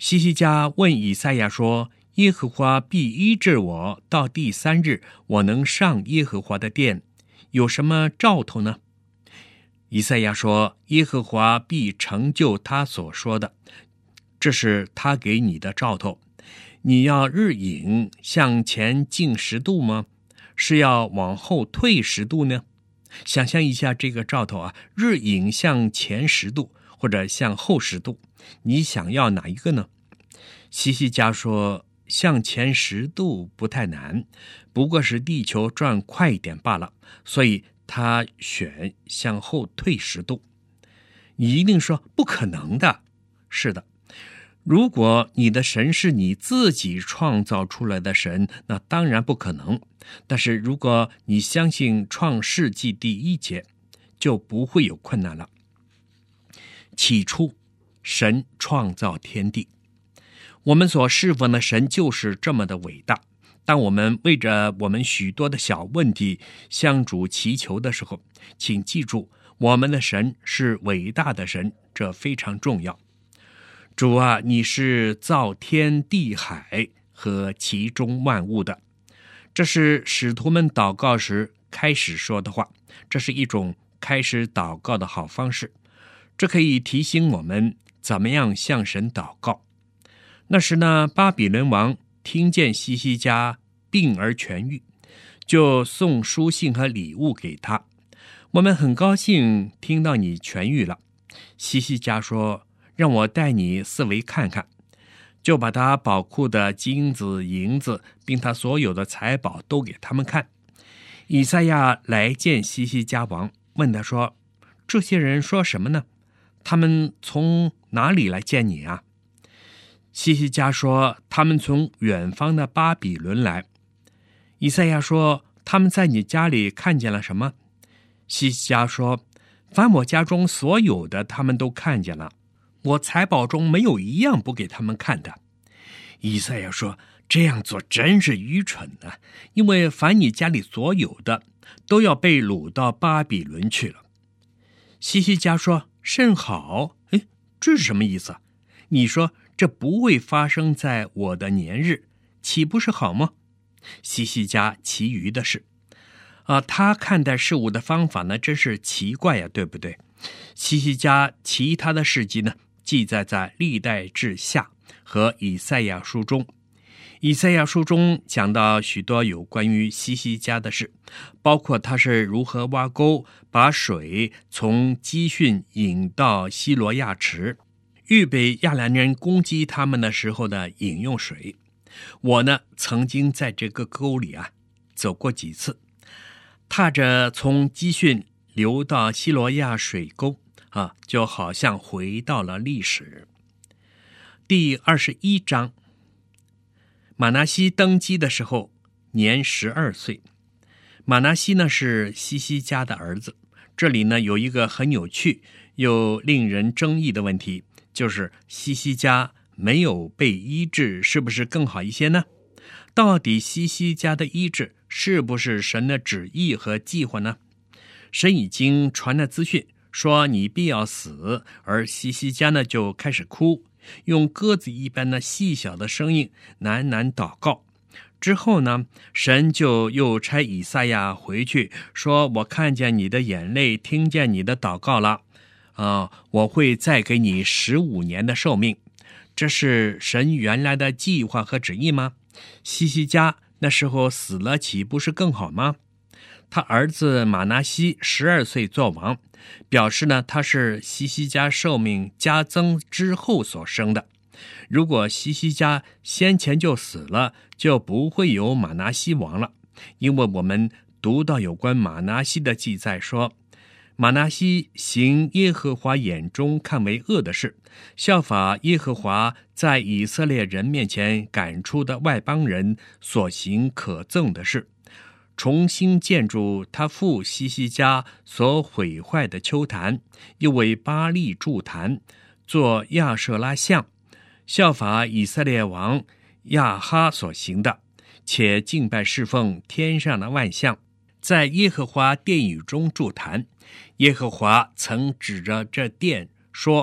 希西家问以赛亚说，耶和华必医治我，到第三日我能上耶和华的殿，有什么兆头呢？以赛亚说，耶和华必成就他所说的，这是他给你的兆头。你要日影向前进十度吗？是要往后退十度呢？想象一下这个兆头啊，日影向前十度或者向后十度，你想要哪一个呢？希西家说，向前十度不太难，不过是地球转快一点罢了，所以他选向后退十度。你一定说不可能的。是的，如果你的神是你自己创造出来的神，那当然不可能。但是如果你相信创世纪第一节，就不会有困难了。起初，神创造天地，我们所侍奉的神就是这么的伟大。当我们为着我们许多的小问题向主祈求的时候，请记住，我们的神是伟大的神，这非常重要。主啊，你是造天地海和其中万物的。这是使徒们祷告时开始说的话，这是一种开始祷告的好方式。这可以提醒我们怎么样向神祷告。那时呢，巴比伦王听见希西家病而痊愈，就送书信和礼物给他。我们很高兴听到你痊愈了。希西家说，让我带你四围看看，就把他宝库的金子银子并他所有的财宝都给他们看。以赛亚来见希西家王，问他说，这些人说什么呢？他们从哪里来见你啊？希西家说，他们从远方的巴比伦来。以赛亚说，他们在你家里看见了什么？希西家说，凡我家中所有的他们都看见了，我财宝中没有一样不给他们看的。以赛亚说，这样做真是愚蠢的，因为凡你家里所有的都要被掳到巴比伦去了。希西家说，甚好。哎，这是什么意思？你说这不会发生在我的年日，岂不是好吗？希西家其余的事啊，他看待事物的方法呢，真是奇怪呀，对不对？希西家其他的事迹呢，记载在历代志下和以赛亚书中。以赛亚书中讲到许多有关于希西家的事，包括他是如何挖沟，把水从基训引到希罗亚池，预备亚兰人攻击他们的时候的饮用水。我呢，曾经在这个沟里啊走过几次，踏着从基训流到希罗亚水沟啊，就好像回到了历史。第二十一章，马拿西登基的时候年十二岁。马拿西呢是希西家的儿子。这里呢有一个很有趣又令人争议的问题，就是希西家没有被医治，是不是更好一些呢？到底希西家的医治是不是神的旨意和计划呢？神已经传了资讯，说你必要死，而希西家呢就开始哭，用鸽子一般的细小的声音喃喃祷告。之后呢，神就又差以赛亚回去说，我看见你的眼泪，听见你的祷告了啊，我会再给你十五年的寿命。这是神原来的计划和旨意吗？希西家那时候死了，岂不是更好吗？他儿子马拿西十二岁做王，表示呢他是希西家寿命加增之后所生的。如果希西家先前就死了，就不会有马拿西王了。因为我们读到有关马拿西的记载说，马拿西行耶和华眼中看为恶的事，效法耶和华在以色列人面前赶出的外邦人所行可憎的事，重新建筑他父希西家所毁坏的丘坛，又为巴力筑坛，做亚舍拉像，效法以色列王亚哈所行的，且敬拜侍奉天上的万象，在耶和华殿宇中筑坛。耶和华曾指着这殿说，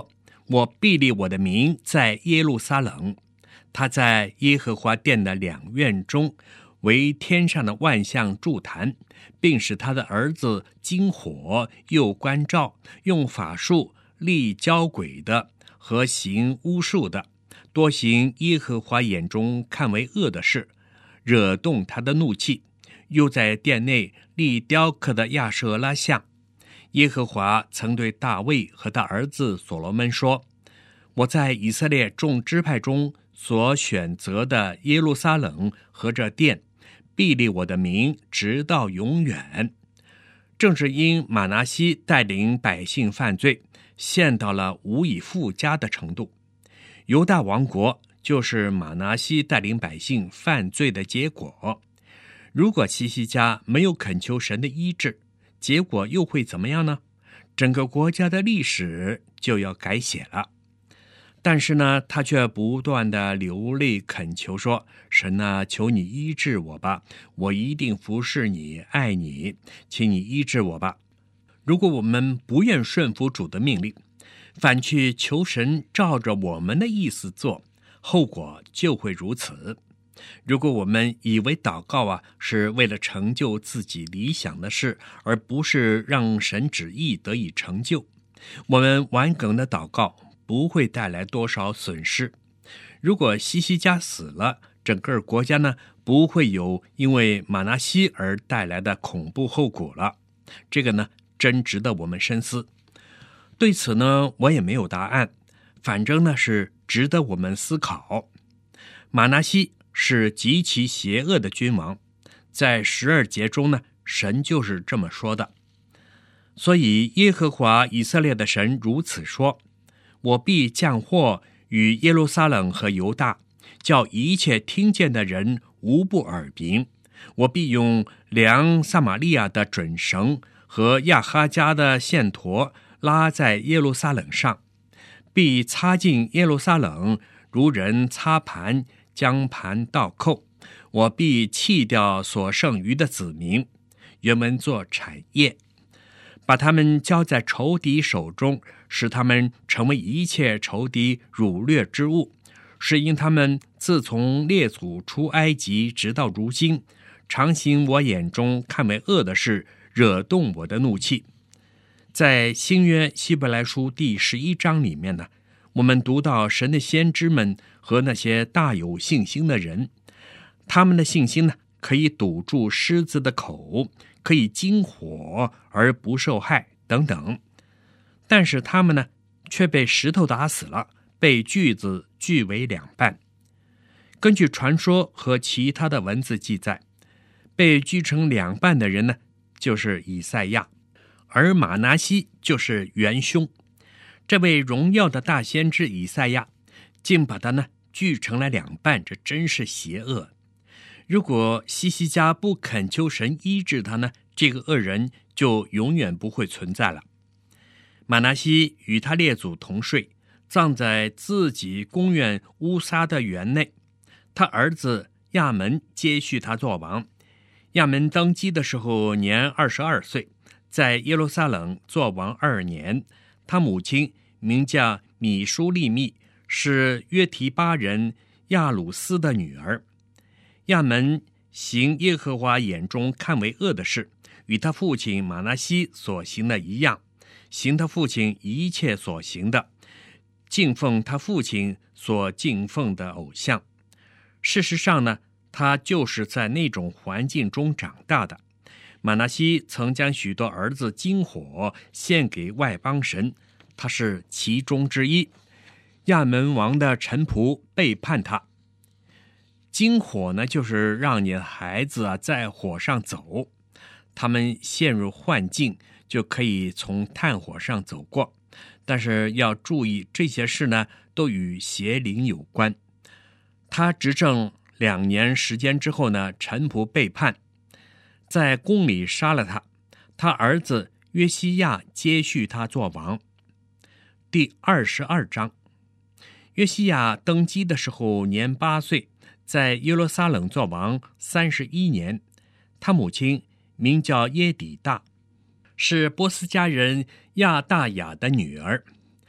我必立我的名在耶路撒冷，他在耶和华殿的两院中为天上的万象筑坛，并使他的儿子经火又关照，用法术立交鬼的和行巫术的，多行耶和华眼中看为恶的事，惹动他的怒气，又在殿内立雕刻的亚舍拉像。耶和华曾对大卫和他儿子所罗门说，我在以色列众支派中所选择的耶路撒冷和这殿，必立我的名直到永远。正是因马拿西带领百姓犯罪，陷到了无以复加的程度。犹大王国就是马拿西带领百姓犯罪的结果。如果希西家没有恳求神的医治，结果又会怎么样呢？整个国家的历史就要改写了。但是呢，他却不断的流泪恳求说，神啊，求你医治我吧，我一定服侍你，爱你，请你医治我吧。如果我们不愿顺服主的命令，反去求神照着我们的意思做，后果就会如此。如果我们以为祷告啊是为了成就自己理想的事，而不是让神旨意得以成就，我们顽梗的祷告不会带来多少损失。如果希西家死了，整个国家呢不会有因为马拿西而带来的恐怖后果了。这个呢真值得我们深思。对此呢我也没有答案，反正呢是值得我们思考。马拿西是极其邪恶的君王，在十二节中呢，神就是这么说的。所以耶和华以色列的神如此说，我必降祸与耶路撒冷和犹大，叫一切听见的人无不耳鸣。我必用量撒玛利亚的准绳和亚哈家的线砣拉在耶路撒冷上，必擦净耶路撒冷，如人擦盘，将盘倒扣。我必弃掉所剩余的子民，原文作产业，把他们交在仇敌手中，使他们成为一切仇敌掳掠之物。是因他们自从列祖出埃及直到如今，常行我眼中看为恶的事，惹动我的怒气。在新约希伯来书第十一章里面呢，我们读到神的先知们和那些大有信心的人，他们的信心呢，可以堵住狮子的口，可以经火而不受害等等。但是他们呢，却被石头打死了，被锯子锯为两半。根据传说和其他的文字记载，被锯成两半的人呢，就是以赛亚，而马拿西就是元凶。这位荣耀的大先知以赛亚，竟把他呢锯成了两半，这真是邪恶。如果希西家不恳求神医治他呢，这个恶人就永远不会存在了。马拿西与他列祖同睡，葬在自己宫院乌撒的园内。他儿子亚门接续他作王。亚门登基的时候年二十二岁，在耶路撒冷作王二年。他母亲名叫米舒利密，是约提巴人亚鲁斯的女儿。亚门行耶和华眼中看为恶的事，与他父亲马拿西所行的一样，行他父亲一切所行的，敬奉他父亲所敬奉的偶像。事实上呢，他就是在那种环境中长大的。马拿西曾将许多儿子金火献给外邦神，他是其中之一。亚门王的臣仆背叛他。金火呢，就是让你的孩子啊在火上走，他们陷入幻境，就可以从炭火上走过。但是要注意，这些事呢都与邪灵有关。他执政两年时间之后呢，臣仆背叛，在宫里杀了他，他儿子约西亚接续他做王。第二十二章，约西亚登基的时候年八岁，在耶路撒冷做王三十一年。他母亲名叫耶底大，是波斯家人亚大雅的女儿。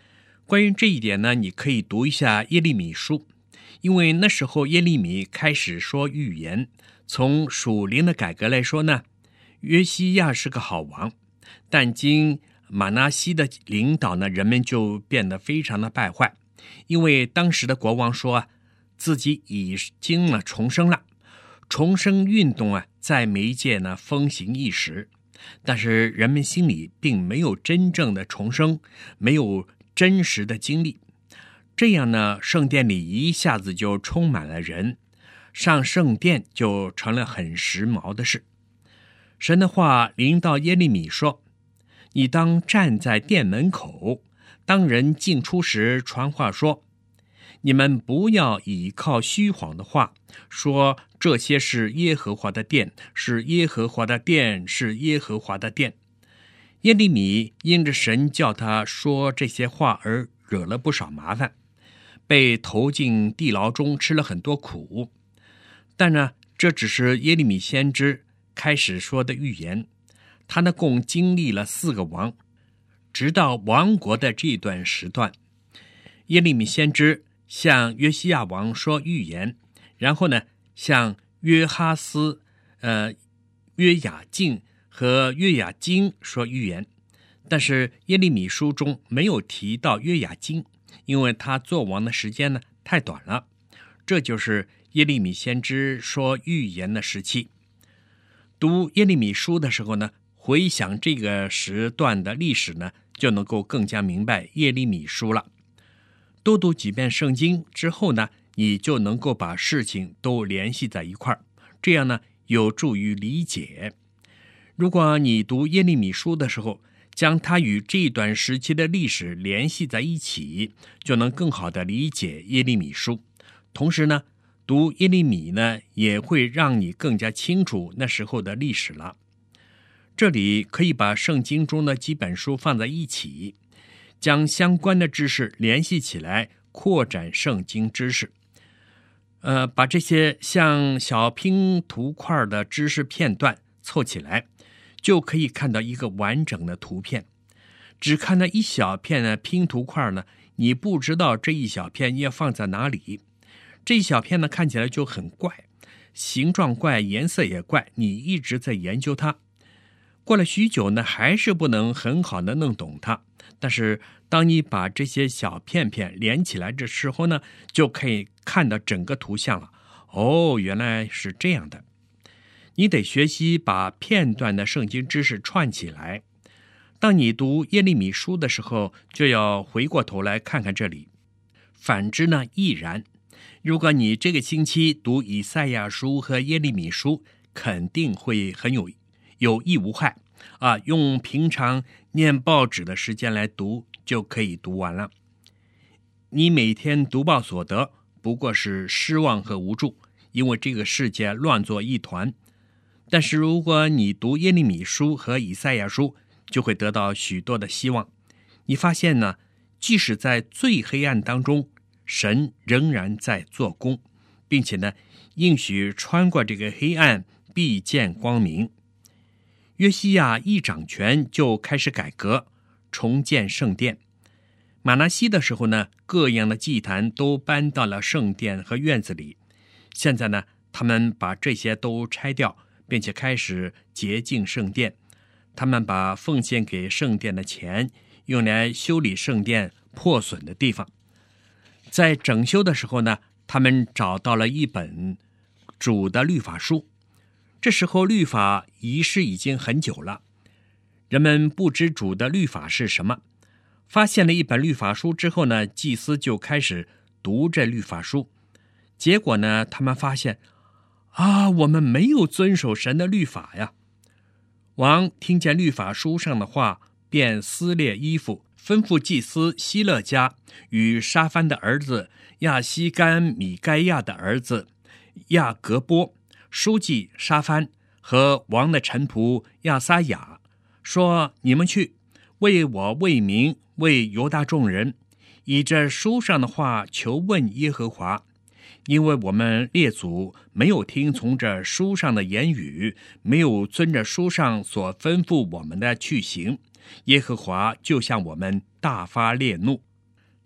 关于这一点呢，你可以读一下耶利米书，因为那时候耶利米开始说预言。从属灵的改革来说呢，约西亚是个好王，但经马拿西的领导呢，人们就变得非常的败坏，因为当时的国王说啊，自己已经了重生了。重生运动啊，在每一届呢风行一时，但是人们心里并没有真正的重生，没有真实的经历。这样呢，圣殿里一下子就充满了人，上圣殿就成了很时髦的事。神的话临到耶利米说，你当站在殿门口，当人进出时传话说，你们不要倚靠虚谎的话，说这些是耶和华的殿，是耶和华的殿，是耶和华的殿。耶利米因着神叫他说这些话而惹了不少麻烦，被投进地牢中吃了很多苦。但呢，这只是耶利米先知开始说的预言，他呢共经历了四个王，直到亡国的这段时段。耶利米先知向约西亚王说预言，然后呢向约哈斯、呃、约雅敬和约雅斤说预言。但是耶利米书中没有提到约雅斤，因为他做王的时间呢太短了。这就是耶利米先知说预言的时期。读耶利米书的时候呢，回想这个时段的历史呢，就能够更加明白耶利米书了。多读几遍圣经之后呢，你就能够把事情都联系在一块儿，这样呢有助于理解。如果你读耶利米书的时候，将它与这段时期的历史联系在一起，就能更好的理解耶利米书。同时呢，读耶利米呢，也会让你更加清楚那时候的历史了。这里可以把圣经中的几本书放在一起，将相关的知识联系起来，扩展圣经知识。呃，把这些像小拼图块的知识片段凑起来，就可以看到一个完整的图片。只看那一小片的拼图块呢，你不知道这一小片要放在哪里。这一小片呢，看起来就很怪，形状怪，颜色也怪，你一直在研究它。过了许久呢，还是不能很好的弄懂它。但是当你把这些小片片连起来的时候呢，就可以看到整个图像了。哦，原来是这样的。你得学习把片段的圣经知识串起来。当你读耶利米书的时候，就要回过头来看看这里。反之呢，亦然。如果你这个星期读以赛亚书和耶利米书，肯定会很有有益无害啊！用平常念报纸的时间来读，就可以读完了。你每天读报所得，不过是失望和无助，因为这个世界乱作一团。但是如果你读耶利米书和以赛亚书，就会得到许多的希望。你发现呢，即使在最黑暗当中，神仍然在做工，并且呢，应许穿过这个黑暗，必见光明。约西亚一掌权就开始改革，重建圣殿。马拿西的时候呢，各样的祭坛都搬到了圣殿和院子里。现在呢，他们把这些都拆掉，并且开始洁净圣殿。他们把奉献给圣殿的钱用来修理圣殿破损的地方。在整修的时候呢，他们找到了一本主的律法书。这时候律法遗失已经很久了，人们不知主的律法是什么。发现了一本律法书之后呢，祭司就开始读这律法书。结果呢，他们发现啊，我们没有遵守神的律法呀。王听见律法书上的话，便撕裂衣服，吩咐祭司希勒家与沙番的儿子亚西干米该亚的儿子亚格波、书记沙番和王的臣仆亚撒雅说：你们去为我为民，为犹大众人，以这书上的话求问耶和华。因为我们列祖没有听从这书上的言语，没有遵着书上所吩咐我们的去行，耶和华就向我们大发烈怒。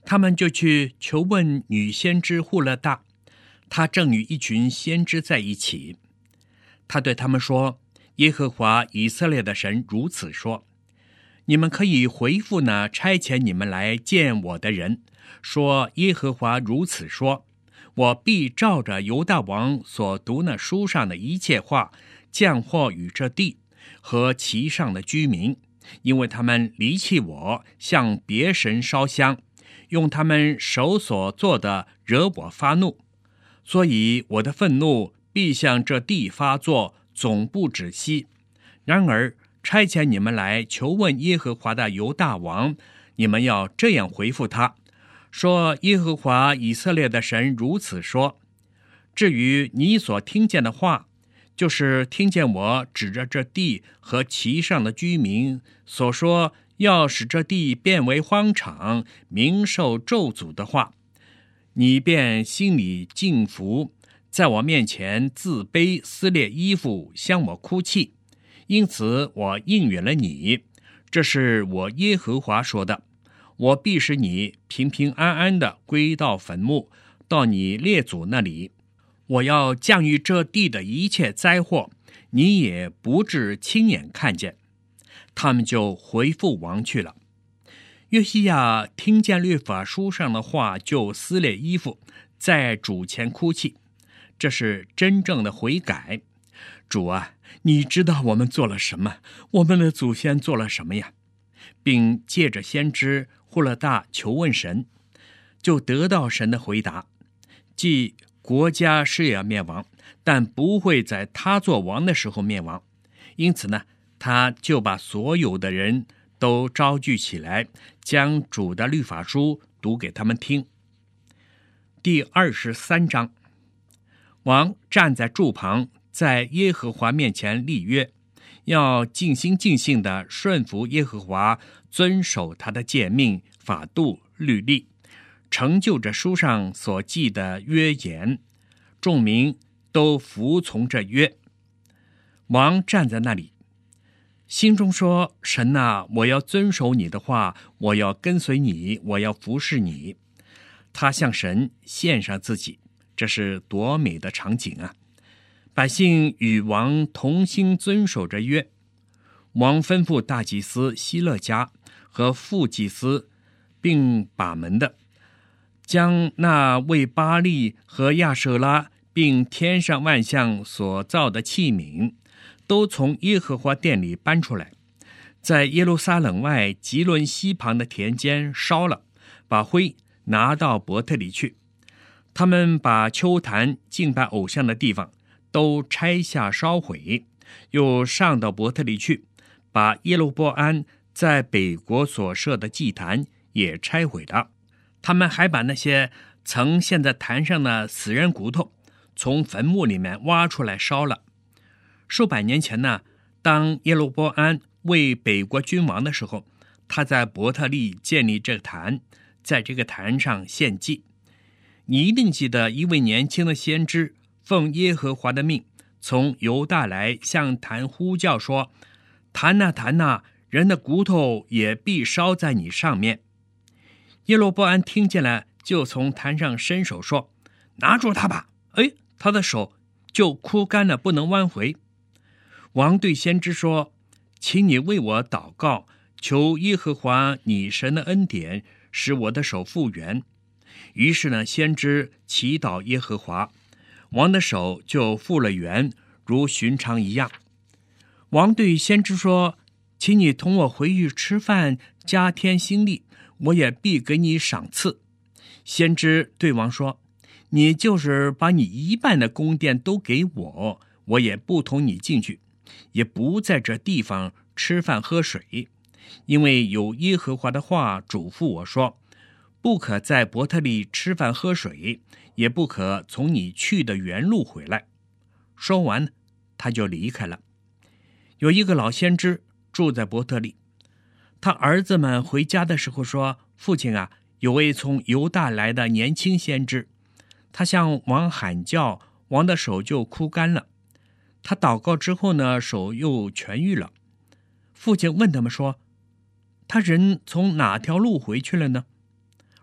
他们就去求问女先知户勒大，她正与一群先知在一起。他对他们说，耶和华以色列的神如此说，你们可以回复那差遣你们来见我的人，说耶和华如此说，我必照着犹大王所读那书上的一切话，降祸与这地和其上的居民，因为他们离弃我，向别神烧香，用他们手所做的惹我发怒，所以我的愤怒必向这地发作，总不止息。然而差遣你们来求问耶和华的犹大王，你们要这样回复他，说耶和华以色列的神如此说，至于你所听见的话，就是听见我指着这地和其上的居民所说要使这地变为荒场，民受咒诅的话，你便心里敬服，在我面前自卑，撕裂衣服，向我哭泣，因此我应允了你。这是我耶和华说的，我必使你平平安安地归到坟墓，到你列祖那里。我要降于这地的一切灾祸，你也不致亲眼看见。他们就回复王去了。约西亚听见律法书上的话，就撕裂衣服，在主前哭泣，这是真正的悔改。主啊，你知道我们做了什么，我们的祖先做了什么呀？并借着先知户勒大求问神，就得到神的回答，即国家是要灭亡，但不会在他做王的时候灭亡。因此呢，他就把所有的人都招聚起来，将主的律法书读给他们听。第二十三章，王站在柱旁，在耶和华面前立约，要尽心尽性地顺服耶和华，遵守他的诫命、法度、律例，成就这书上所记的约言，众民都服从这约。王站在那里，心中说，神啊，我要遵守你的话，我要跟随你，我要服侍你。他向神献上自己，这是多美的场景啊！百姓与王同心遵守着约。王吩咐大祭司希勒家和副祭司并把门的，将那为巴力和亚舍拉并天上万象所造的器皿都从耶和华殿里搬出来，在耶路撒冷外吉伦西旁的田间烧了，把灰拿到伯特里去。他们把丘坛敬拜偶像的地方都拆下烧毁，又上到伯特里去，把耶罗波安在北国所设的祭坛也拆毁了。他们还把那些曾陷在坛上的死人骨头从坟墓里面挖出来烧了。数百年前呢，当耶罗波安为北国君王的时候，他在伯特利建立这个坛，在这个坛上献祭。你一定记得一位年轻的先知奉耶和华的命，从犹大来向坛呼叫说，坛啊坛啊，人的骨头也必烧在你上面。耶罗波安听见了，就从坛上伸手说，拿住他吧。哎，他的手就枯干了，不能弯回。王对先知说，请你为我祷告，求耶和华你神的恩典，使我的手复原。于是呢，先知祈祷耶和华，王的手就复了原，如寻常一样。王对先知说，请你同我回去吃饭，加添心力，我也必给你赏赐。先知对王说，你就是把你一半的宫殿都给我，我也不同你进去，也不在这地方吃饭喝水，因为有耶和华的话嘱咐我说，不可在伯特利吃饭喝水，也不可从你去的原路回来。说完，他就离开了。有一个老先知住在伯特利，他儿子们回家的时候说，父亲啊，有位从犹大来的年轻先知，他向王喊叫，王的手就枯干了。他祷告之后呢，手又痊愈了。父亲问他们说，他人从哪条路回去了呢？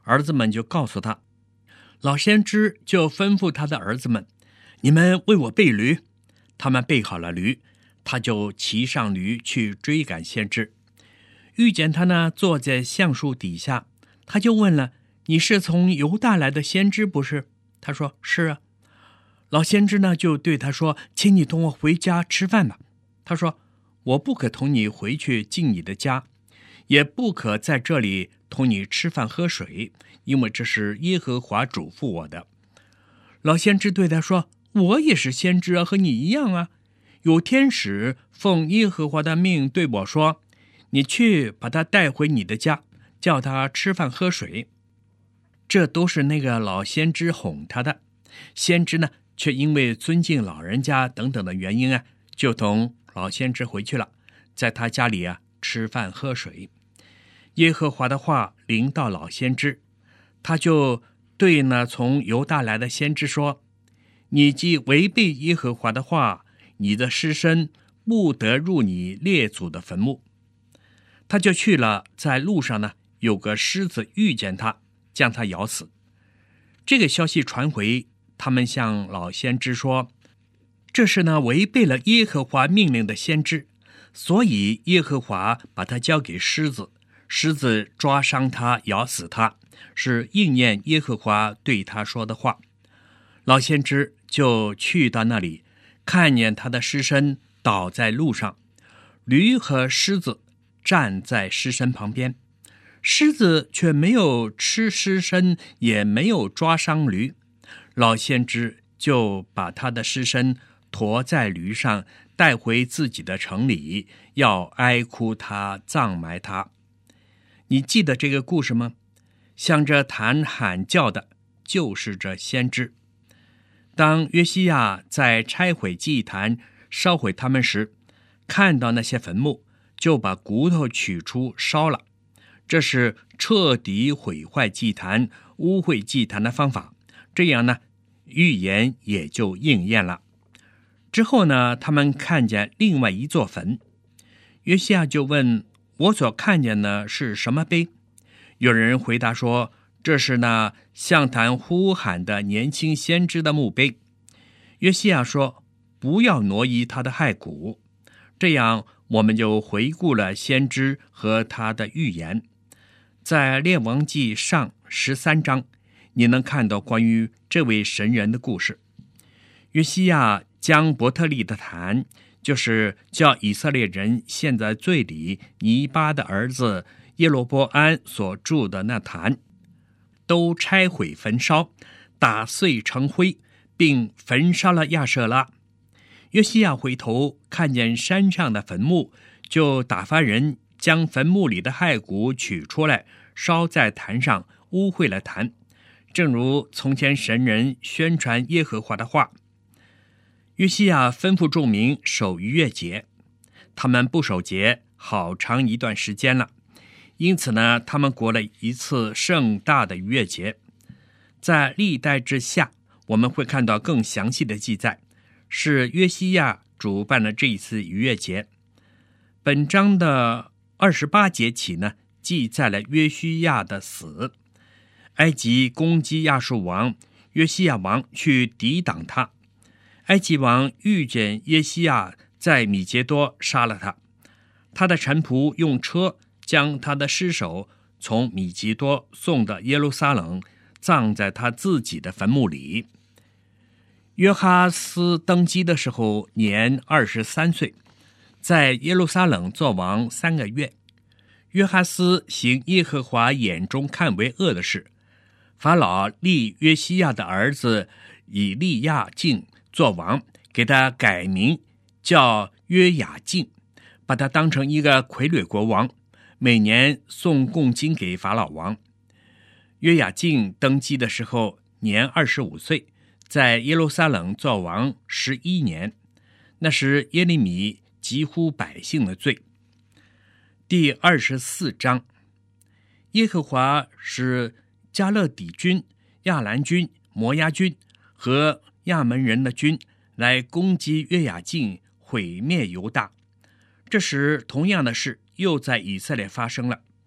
儿子们就告诉他，老先知就吩咐他的儿子们，你们为我备驴。他们备好了驴，他就骑上驴去追赶先知。遇见他呢，坐在橡树底下，他就问了，你是从犹大来的先知不是？他说，是啊。老先知呢就对他说，请你同我回家吃饭吧。他说，我不可同你回去进你的家，也不可在这里同你吃饭喝水，因为这是耶和华嘱咐我的。老先知对他说，我也是先知啊，和你一样啊。有天使奉耶和华的命对我说，你去把他带回你的家，叫他吃饭喝水。这都是那个老先知哄他的。先知呢却因为尊敬老人家等等的原因啊，就同老先知回去了，在他家里啊吃饭喝水。耶和华的话临到老先知，他就对那从犹大来的先知说，你既违背耶和华的话，你的尸身不得入你列祖的坟墓。他就去了，在路上呢，有个狮子遇见他，将他咬死。这个消息传回，他们向老先知说，这是呢违背了耶和华命令的先知，所以耶和华把他交给狮子，狮子抓伤他，咬死他，是应验耶和华对他说的话。老先知就去到那里，看见他的尸身倒在路上，驴和狮子站在尸身旁边，狮子却没有吃尸身，也没有抓伤驴。老先知就把他的尸身驮在驴上，带回自己的城里，要哀哭他，葬埋他。你记得这个故事吗？向着坛喊叫的就是这先知。当约西亚在拆毁祭坛烧毁他们时，看到那些坟墓，就把骨头取出烧了。这是彻底毁坏祭坛、污秽祭坛的方法。这样呢，预言也就应验了。之后呢，他们看见另外一座坟。约西亚就问，我所看见的是什么碑？有人回答说，这是那向坛呼喊的年轻先知的墓碑。约西亚说，不要挪移他的骸骨。这样我们就回顾了先知和他的预言。在列王记上十三章，你能看到关于这位神人的故事。约西亚将伯特利的坛，就是叫以色列人陷在罪里尼巴的儿子耶罗波安所筑的那坛，都拆毁焚烧，打碎成灰，并焚烧了亚舍拉。约西亚回头看见山上的坟墓，就打发人将坟墓里的骸骨取出来，烧在坛上，污秽了坛，正如从前神人宣传耶和华的话。约西亚吩咐众民守逾越节，他们不守节好长一段时间了，因此呢，他们过了一次盛大的逾越节。在历代之下，我们会看到更详细的记载，是约西亚主办了这一次逾越节。本章的二十八节起呢，记载了约西亚的死。埃及攻击亚述王，约西亚王去抵挡他。埃及王遇见约西亚在米结多，杀了他。他的臣仆用车将他的尸首从米结多送到耶路撒冷，葬在他自己的坟墓里。约哈斯登基的时候年二十三岁，在耶路撒冷做王三个月。约哈斯行耶和华眼中看为恶的事，法老立约西亚的儿子以利亚敬做王，给他改名叫约雅敬，把他当成一个傀儡国王，每年送贡金给法老王。约雅敬登基的时候年二十五岁，在耶路撒冷做王十一年。那时耶利米疾呼百姓的罪。第二十四章，耶和华使加勒底军、亚兰军、摩押军和亚门人的军来攻击约雅敬，毁灭犹大。这时同样的事又在以色列发生了。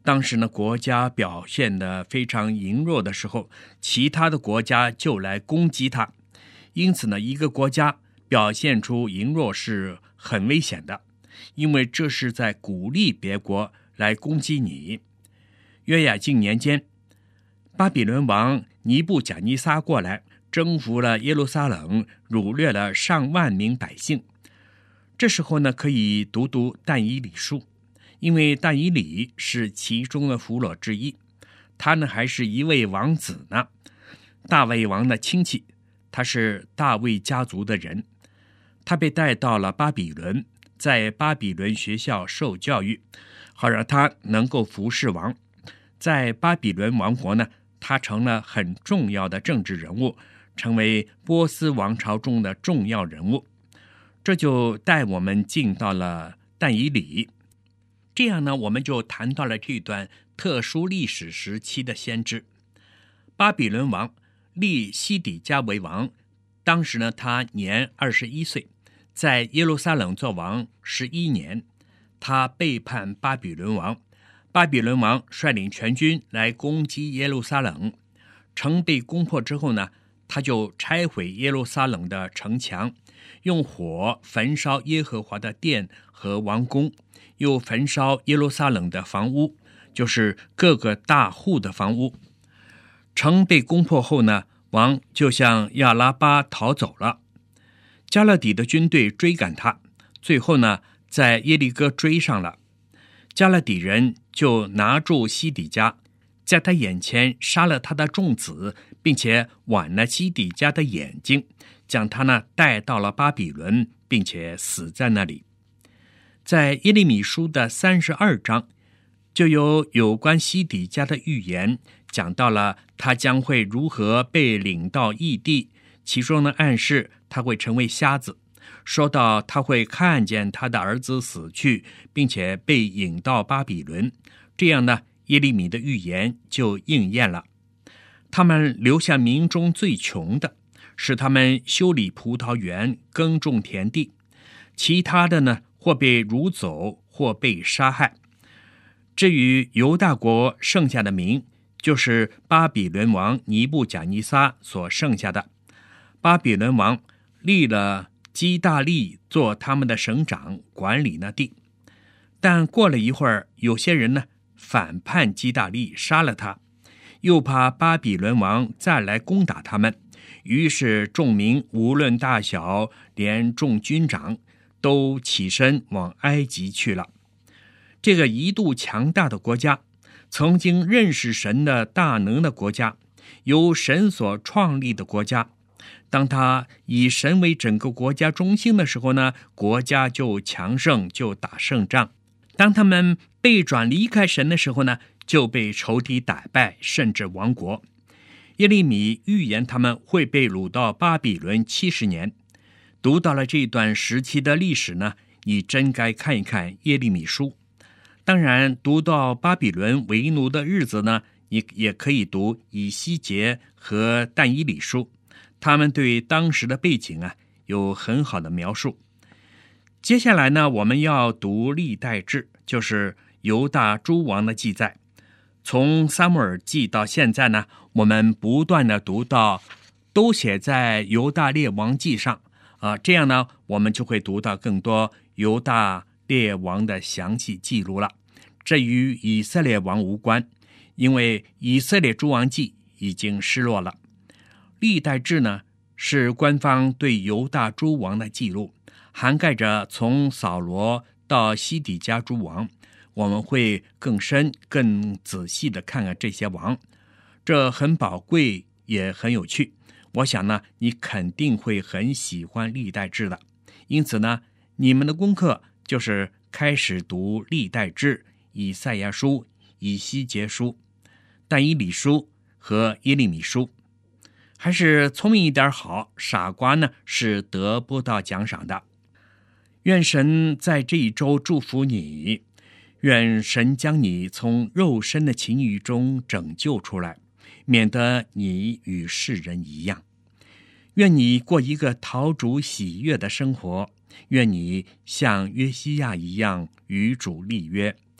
当时呢，国家表现得非常羸弱的时候，其他的国家就来攻击他。因此呢，一个国家表现出羸弱是很危险的，因为这是在鼓励别国来攻击你。约雅敬年间，巴比伦王尼布甲尼撒过来，征服了耶路撒冷，掳掠了上万名百姓。这时候呢，可以读读但以理书，因为但以理是其中的俘虏之一，他呢还是一位王子呢，大卫王的亲戚，他是大卫家族的人。他被带到了巴比伦，在巴比伦学校受教育，好让他能够服侍王。在巴比伦王国呢，他成了很重要的政治人物，成为波斯王朝中的重要人物。这就带我们进到了但以理。这样呢，我们就谈到了这段特殊历史时期的先知。巴比伦王立西底家为王，当时呢，他年二十一岁，在耶路撒冷做王十一年。他背叛巴比伦王，巴比伦王率领全军来攻击耶路撒冷。城被攻破之后呢，他就拆毁耶路撒冷的城墙，用火焚烧耶和华的殿和王宫，又焚烧耶路撒冷的房屋，就是各个大户的房屋。城被攻破后呢，王就向亚拉巴逃走了。加勒底的军队追赶他，最后呢，在耶利哥追上了。加勒底人就拿住西底家，在他眼前杀了他的众子，并且剜了西底家的眼睛，将他呢带到了巴比伦，并且死在那里。在耶利米书的三十二章，就有有关西底家的预言，讲到了他将会如何被领到异地，其中呢暗示他会成为瞎子，说到他会看见他的儿子死去，并且被引到巴比伦。这样呢，耶利米的预言就应验了。他们留下民中最穷的，使他们修理葡萄园，耕种田地，其他的呢，或被掳走，或被杀害。至于犹大国剩下的民，就是巴比伦王尼布甲尼撒所剩下的。巴比伦王立了基大利做他们的省长，管理那地。但过了一会儿，有些人呢反叛基大利，杀了他，又怕巴比伦王再来攻打他们，于是众民无论大小，连众军长都起身往埃及去了。这个一度强大的国家，曾经认识神的大能的国家，由神所创立的国家，当他以神为整个国家中心的时候呢，国家就强盛，就打胜仗。当他们背转离开神的时候呢，就被仇敌打败，甚至亡国。耶利米预言他们会被掳到巴比伦七十年。读到了这段时期的历史呢，你真该看一看耶利米书。当然，读到巴比伦为奴的日子呢，你也可以读以西结和但以理书，他们对当时的背景啊有很好的描述。接下来呢，我们要读历代志，就是犹大诸王的记载。从撒母耳记到现在呢，我们不断的读到，都写在犹大列王记上啊，这样呢，我们就会读到更多犹大列王的详细记录了。这与以色列王无关，因为以色列诸王记已经失落了。历代志呢，是官方对犹大诸王的记录，涵盖着从扫罗到西底家诸王。我们会更深更仔细的看看这些王，这很宝贵也很有趣。我想呢，你肯定会很喜欢历代志的。因此呢，你们的功课就是开始读历代志、以赛亚书、以西结书、但以理书和耶利米书。还是聪明一点好，傻瓜呢是得不到奖赏的。愿神在这一周祝福你，愿神将你从肉身的情欲中拯救出来，免得你与世人一样。愿你过一个讨主喜悦的生活，愿你像约西亚一样与主立约，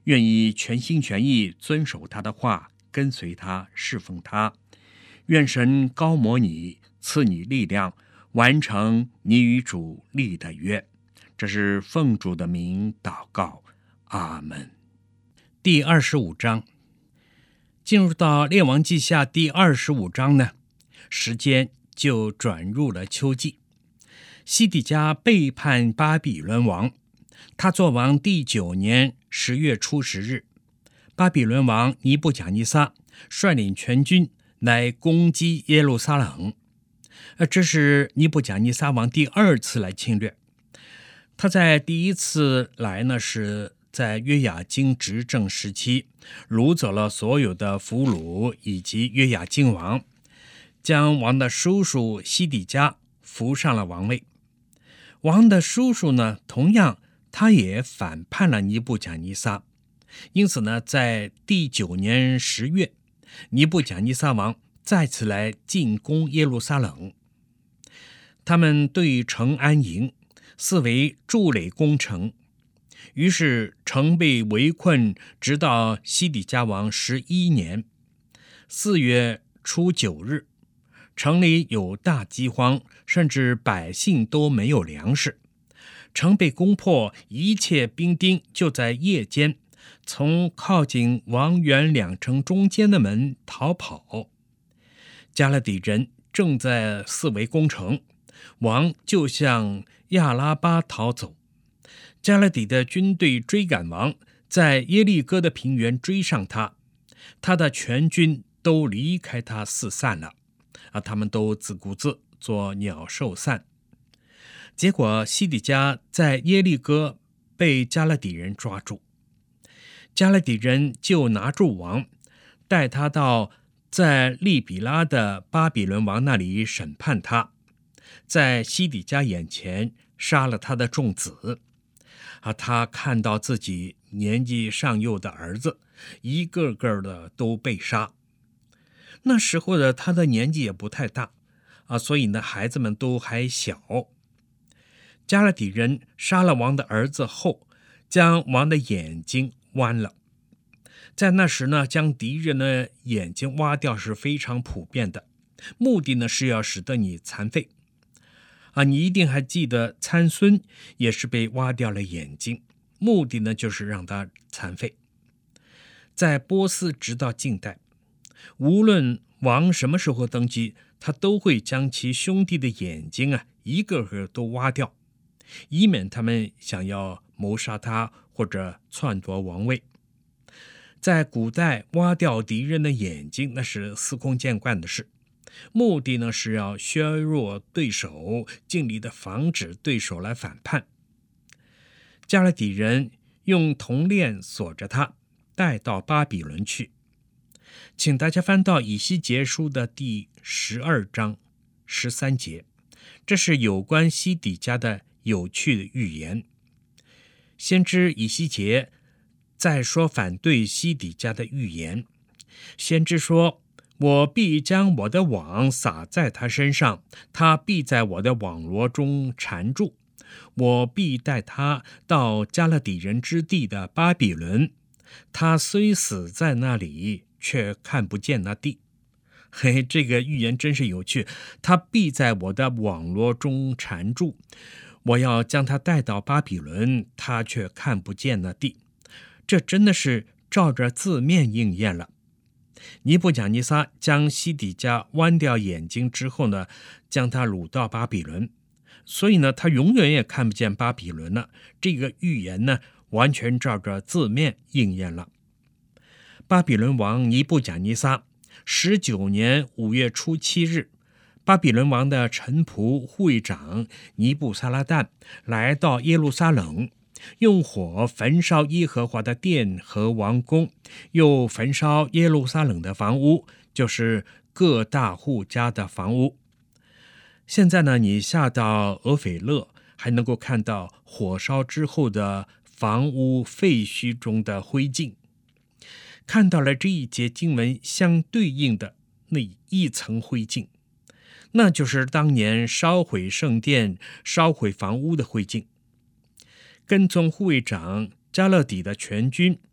愿意全心全意遵守他的话，跟随他，侍奉他。愿神高摩你，赐你力量，完成你与主立的约。这是奉主的名祷告，阿们。第二十五章，进入到列王记下第二十五章呢，时间就转入了秋季。西底家背叛巴比伦王，他作王第九年十月初十日，巴比伦王尼布甲尼撒率领全军来攻击耶路撒冷。这是尼布甲尼撒王第二次来侵略。他在第一次来呢，是在约雅斤执政时期，掳走了所有的俘虏以及约雅斤王，将王的叔叔西底家扶上了王位。王的叔叔呢，同样他也反叛了尼布甲尼撒，因此呢，在第九年十月，尼布甲尼撒王再次来进攻耶路撒冷。他们对城安营，四围筑垒攻城，于是城被围困，直到西底家王十一年四月初九日，城里有大饥荒，甚至百姓都没有粮食。城被攻破，一切兵丁就在夜间从靠近王园两城中间的门逃跑。加勒底人正在四围攻城，王就向亚拉巴逃走。加勒底的军队追赶王，在耶利哥的平原追上他，他的全军都离开他四散了。啊，他们都自顾自做鸟兽散。结果西底家在耶利哥被加勒底人抓住，加勒底人就拿住王，带他到在利比拉的巴比伦王那里审判他，在西底家眼前杀了他的众子。啊，他看到自己年纪尚幼的儿子一个个的都被杀。那时候的他的年纪也不太大啊，所以呢，孩子们都还小。加勒底人杀了王的儿子后，将王的眼睛剜了。在那时呢，将敌人的眼睛挖掉是非常普遍的，目的呢是要使得你残废。啊，你一定还记得参孙也是被挖掉了眼睛，目的呢就是让他残废。在波斯直到近代，无论王什么时候登基，他都会将其兄弟的眼睛啊一个个都挖掉，以免他们想要谋杀他或者篡夺王位。在古代，挖掉敌人的眼睛那是司空见惯的事，目的呢是要削弱对手，尽力的防止对手来反叛。加勒底人用铜链锁着他，带到巴比伦去。请大家翻到以西结书的第十二章十三节，这是有关西底家的有趣的预言。先知以西结再说反对西底家的预言。先知说，我必将我的网撒在他身上，他必在我的网罗中缠住。我必带他到加勒底人之地的巴比伦，他虽死在那里，却看不见那地。嘿，这个预言真是有趣。他必在我的网罗中缠住，我要将他带到巴比伦，他却看不见那地。这真的是照着字面应验了。尼布甲尼撒将西底家剜掉眼睛之后呢，将他掳到巴比伦，所以呢，他永远也看不见巴比伦了。这个预言呢，完全照着字面应验了。巴比伦王尼布甲尼撒十九年五月初七日，巴比伦王的臣仆护卫长尼布撒拉旦来到耶路撒冷，用火焚烧耶和华的殿和王宫，又焚烧耶路撒冷的房屋，就是各大户家的房屋。现在呢，你下到俄斐勒，还能够看到火烧之后的房屋废墟中的灰烬。看到了这一节经文相对应的那一层灰烬，那就是当年烧毁圣殿、烧毁房屋的灰烬。跟踪护卫长加勒底的全军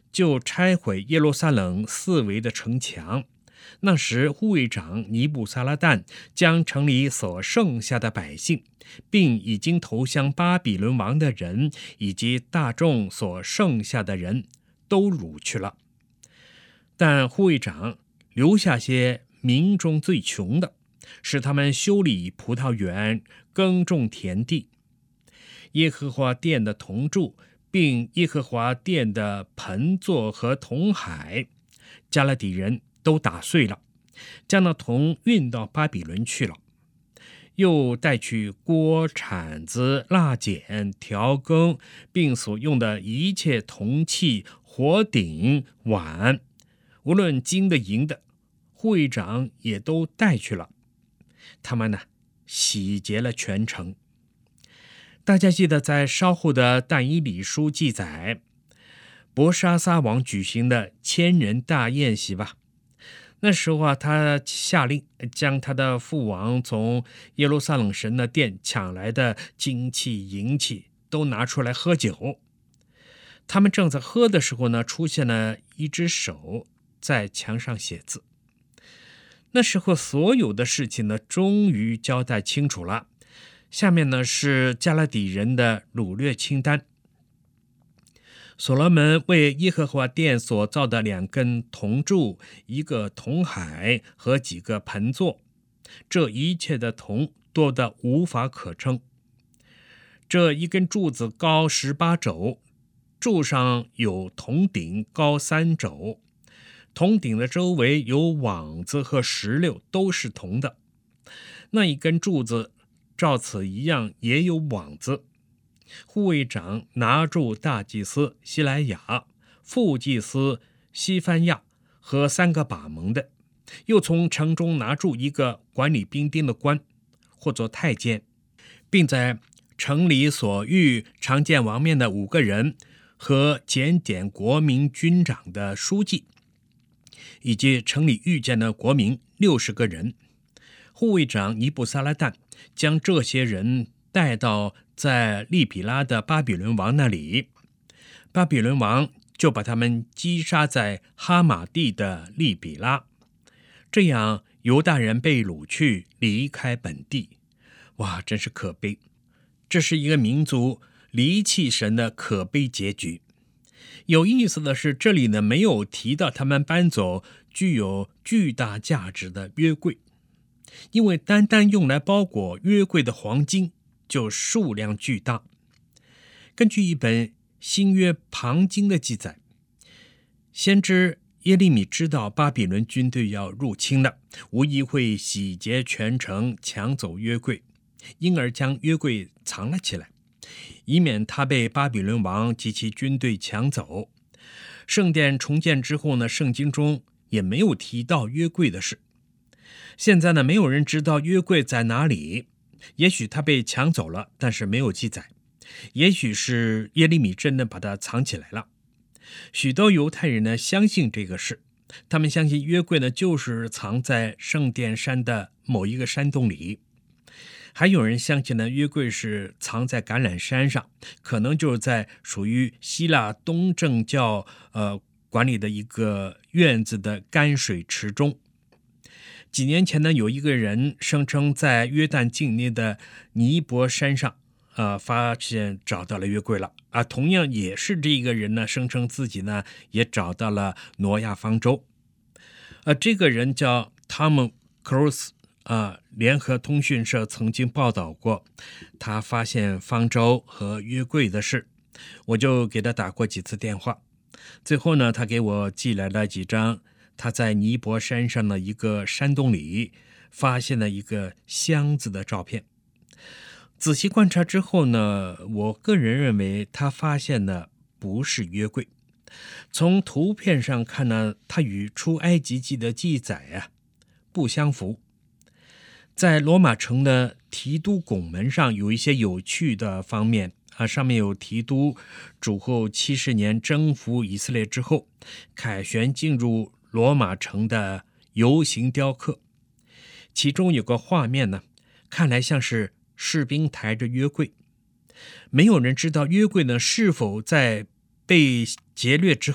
就拆毁耶路撒冷四围的城墙。那时护卫长尼布撒拉旦将城里所剩下的百姓，并已经投降巴比伦王的人，以及大众所剩下的人都掳去了。但护卫长留下些民中最穷的，使他们修理葡萄园，耕种田地。耶和华殿的铜柱，并耶和华殿的盆座和铜海，加勒底人都打碎了，将那铜运到巴比伦去了。又带去锅、铲子、蜡剪、调羹，并所用的一切铜器、火鼎、碗，无论金的银的，护卫长也都带去了。他们呢，洗劫了全城。大家记得在稍后的但以理书记载伯沙撒王举行的千人大宴席吧。那时候啊，他下令将他的父王从耶路撒冷神的殿抢来的金器银器都拿出来喝酒。他们正在喝的时候呢，出现了一只手在墙上写字。那时候所有的事情呢，终于交代清楚了。下面呢是加勒底人的掳掠清单。所罗门为耶和华殿所造的两根铜柱，一个铜海和几个盆座，这一切的铜多得无法可称。这一根柱子高十八肘，柱上有铜顶高三肘，铜顶的周围有网子和石榴，都是铜的。那一根柱子照此一样也有网子。护卫长拿住大祭司西莱亚、副祭司西番亚和三个把门的，又从城中拿住一个管理兵丁的官，或作太监，并在城里所遇常见王面的五个人和检点国民军长的书记，以及城里遇见的国民六十个人。护卫长尼布撒拉旦将这些人带到在利比拉的巴比伦王那里，巴比伦王就把他们击杀在哈马地的利比拉。这样犹大人被掳去，离开本地。哇，真是可悲！这是一个民族离弃神的可悲结局。有意思的是，这里呢没有提到他们搬走具有巨大价值的约柜，因为单单用来包裹约柜的黄金就数量巨大。根据一本新约旁经的记载，先知耶利米知道巴比伦军队要入侵了，无疑会洗劫全城，抢走约柜，因而将约柜藏了起来，以免他被巴比伦王及其军队抢走。圣殿重建之后呢，圣经中也没有提到约柜的事。现在呢，没有人知道约柜在哪里，也许他被抢走了，但是没有记载。也许是耶利米真的把它藏起来了。许多犹太人呢相信这个事，他们相信约柜呢就是藏在圣殿山的某一个山洞里。还有人相信呢，约柜是藏在橄榄山上，可能就是在属于希腊东正教呃管理的一个院子的干水池中。几年前呢，有一个人声称在约旦境内的尼泊山上呃，发现找到了约柜了啊。同样也是这个人呢，声称自己呢也找到了挪亚方舟。呃，这个人叫 Tom Cruise 啊，联合通讯社曾经报道过他发现方舟和约柜的事，我就给他打过几次电话。最后呢，他给我寄来了几张他在尼泊山上的一个山洞里发现了一个箱子的照片。仔细观察之后呢，我个人认为他发现的不是约柜。从图片上看呢，它与出埃及记的记载啊不相符。在罗马城的提督拱门上有一些有趣的方面啊，上面有提督主后七十年征服以色列之后，凯旋进入罗马城的游行雕刻。其中有个画面呢，看来像是士兵抬着约柜。没有人知道约柜呢是否在被劫掠之后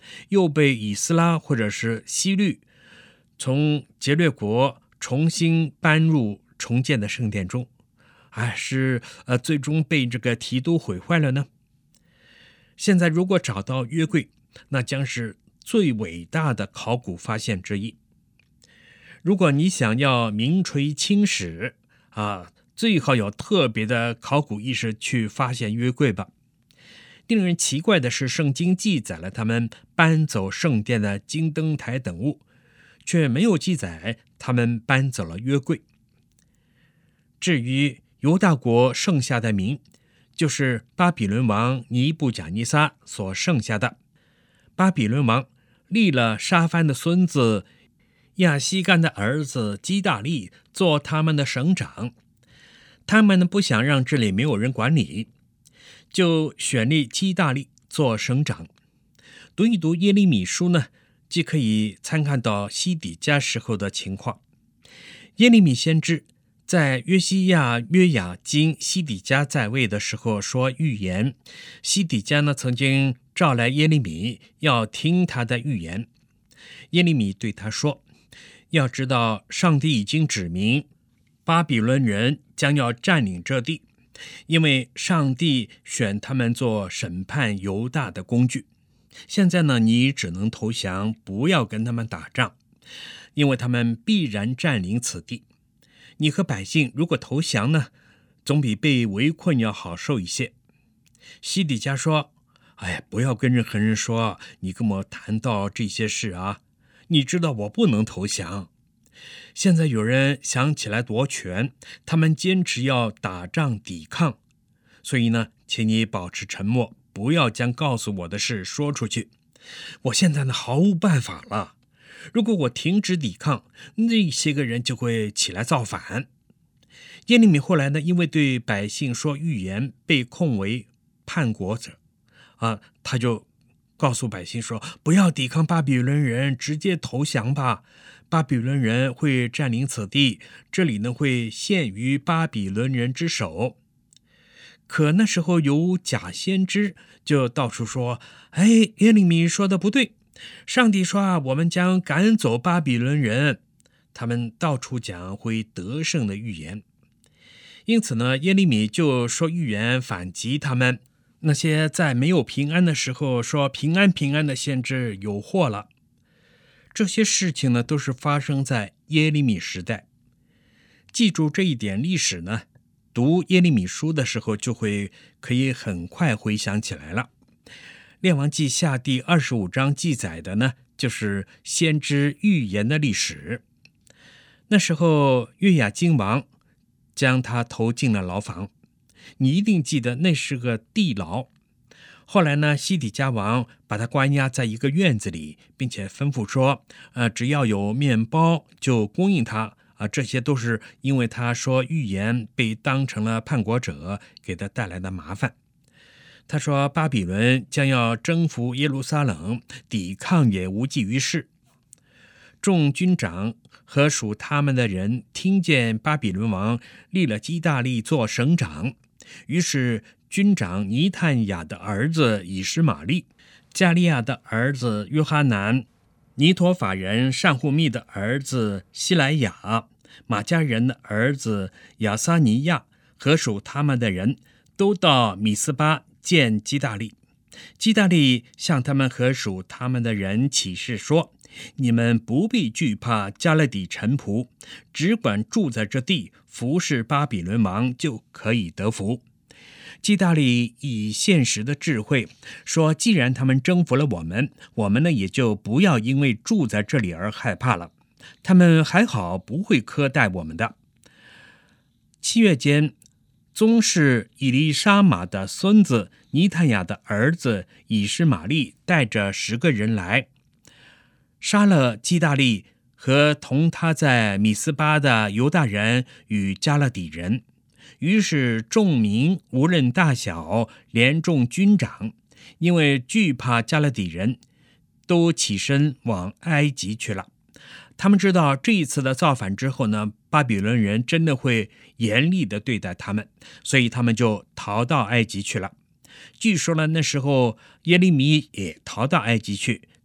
又被以斯拉或者是希律从劫掠国重新搬入重建的圣殿中，还是呃最终被这个提督毁坏了呢？现在如果找到约柜，那将是最伟大的考古发现之一。如果你想要名垂青史啊，最好有特别的考古意识去发现约柜吧。令人奇怪的是，圣经记载了他们搬走圣殿的金灯台等物，却没有记载他们搬走了约柜。至于犹大国剩下的民，就是巴比伦王尼布甲尼撒所剩下的。巴比伦王立了沙番的孙子亚西干的儿子基大利做他们的省长，他们不想让这里没有人管理，就选立基大利做省长。读一读耶利米书呢，既可以参看到西底家时候的情况。耶利米先知在约西亚、约雅斤、西底家在位的时候说预言，西底家呢曾经召来耶利米要听他的预言。耶利米对他说，要知道上帝已经指明巴比伦人将要占领这地，因为上帝选他们做审判犹大的工具。现在呢，你只能投降，不要跟他们打仗，因为他们必然占领此地。你和百姓如果投降呢，总比被围困要好受一些。西底家说，哎，不要跟任何人说你跟我谈到这些事啊，你知道我不能投降。现在有人想起来夺权，他们坚持要打仗抵抗，所以呢，请你保持沉默，不要将告诉我的事说出去。我现在呢毫无办法了，如果我停止抵抗，那些个人就会起来造反。耶利米后来呢，因为对百姓说预言，被控为叛国者啊，他就告诉百姓说，不要抵抗巴比伦人，直接投降吧。巴比伦人会占领此地，这里呢会陷于巴比伦人之手。可那时候有假先知就到处说，哎，耶利米说的不对，上帝说啊，我们将赶走巴比伦人。他们到处讲会得胜的预言。因此呢，耶利米就说预言反击他们。那些在没有平安的时候说平安平安的先知有祸了。这些事情呢，都是发生在耶利米时代。记住这一点历史呢，读耶利米书的时候就会可以很快回想起来了。列王记下第二十五章记载的呢，就是先知预言的历史。那时候约雅斤王将他投进了牢房，你一定记得那是个地牢。后来呢，西底家王把他关押在一个院子里，并且吩咐说，呃，只要有面包就供应他啊，这些都是因为他说预言被当成了叛国者，给他带来的麻烦。他说巴比伦将要征服耶路撒冷，抵抗也无济于事。众军长和属他们的人听见巴比伦王立了基大利做省长，于是军长尼探雅的儿子以实玛利，加利亚的儿子约哈南，尼陀法人上户密的儿子希莱亚，马加人的儿子亚撒尼亚和属他们的人都到米斯巴见基大利。基大利向他们和属他们的人起誓说，你们不必惧怕加勒底臣仆，只管住在这地，服侍巴比伦王，就可以得福。基大利以现实的智慧说，既然他们征服了我们，我们呢也就不要因为住在这里而害怕了，他们还好不会苛待我们的。七月间，宗室以利沙玛的孙子尼探雅的儿子以实玛利带着十个人来，杀了基大利和同他在米斯巴的犹大人与加勒底人。于是众民无论大小，连众军长，因为惧怕加勒底人，都起身往埃及去了。他们知道这一次的造反之后呢，巴比伦人真的会严厉的对待他们，所以他们就逃到埃及去了。据说呢，那时候耶利米也逃到埃及去，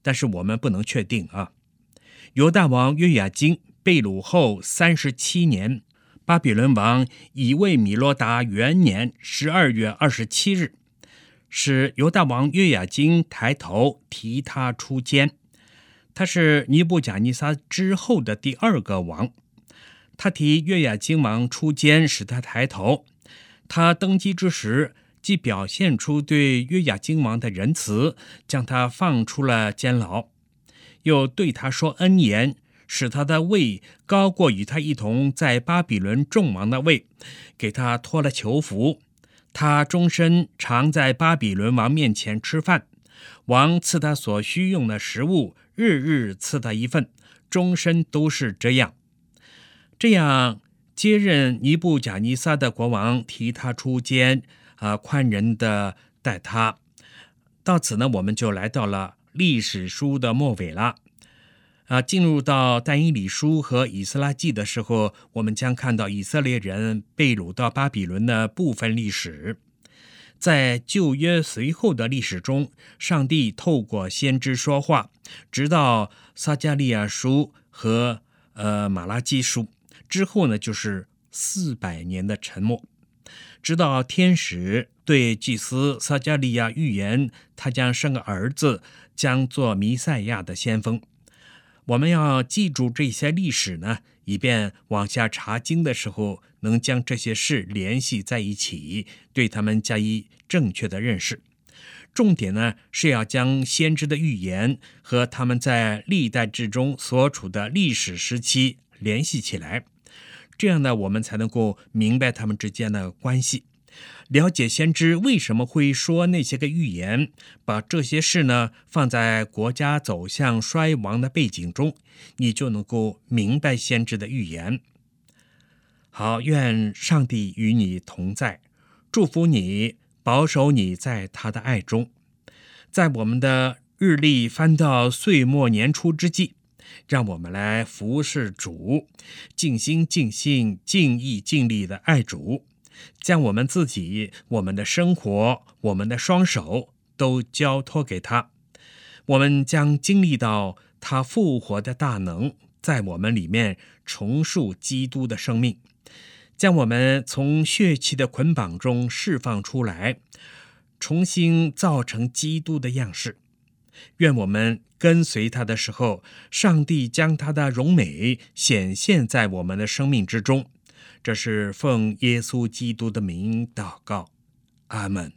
但是我们不能确定啊。犹大王约雅斤被掳后三十七年，巴比伦王以为米罗达元年十二月二十七日，使犹大王约雅斤抬头提他出监。他是尼布甲尼撒之后的第二个王。他提约雅斤王出监，使他抬头。他登基之时，既表现出对约雅斤王的仁慈，将他放出了监牢，又对他说恩言，使他的位高过与他一同在巴比伦众王的位，给他脱了囚服。他终身常在巴比伦王面前吃饭，王赐他所需用的食物，日日赐他一份，终身都是这样。这样接任尼布甲尼撒的国王提他出监，啊，宽仁的待他。到此呢，我们就来到了历史书的末尾了。啊，进入到但以理书和以斯拉记的时候，我们将看到以色列人被掳到巴比伦的部分历史。在旧约随后的历史中，上帝透过先知说话，直到撒迦利亚书和呃马拉基书之后呢，就是四百年的沉默，直到天使对祭司撒迦利亚预言，他将生个儿子，将做弥赛亚的先锋。我们要记住这些历史呢，以便往下查经的时候能将这些事联系在一起，对他们加以正确的认识。重点呢，是要将先知的预言和他们在历代志中所处的历史时期联系起来，这样呢，我们才能够明白他们之间的关系，了解先知为什么会说那些个预言，把这些事呢放在国家走向衰亡的背景中，你就能够明白先知的预言。好，愿上帝与你同在，祝福你，保守你在他的爱中。在我们的日历翻到岁末年初之际，让我们来服侍主，尽心尽性尽意尽力的爱主，将我们自己、我们的生活、我们的双手都交托给他。我们将经历到他复活的大能，在我们里面重塑基督的生命，将我们从血气的捆绑中释放出来，重新造成基督的样式。愿我们跟随他的时候，上帝将他的荣美显现在我们的生命之中。这是奉耶稣基督的名祷告，阿们。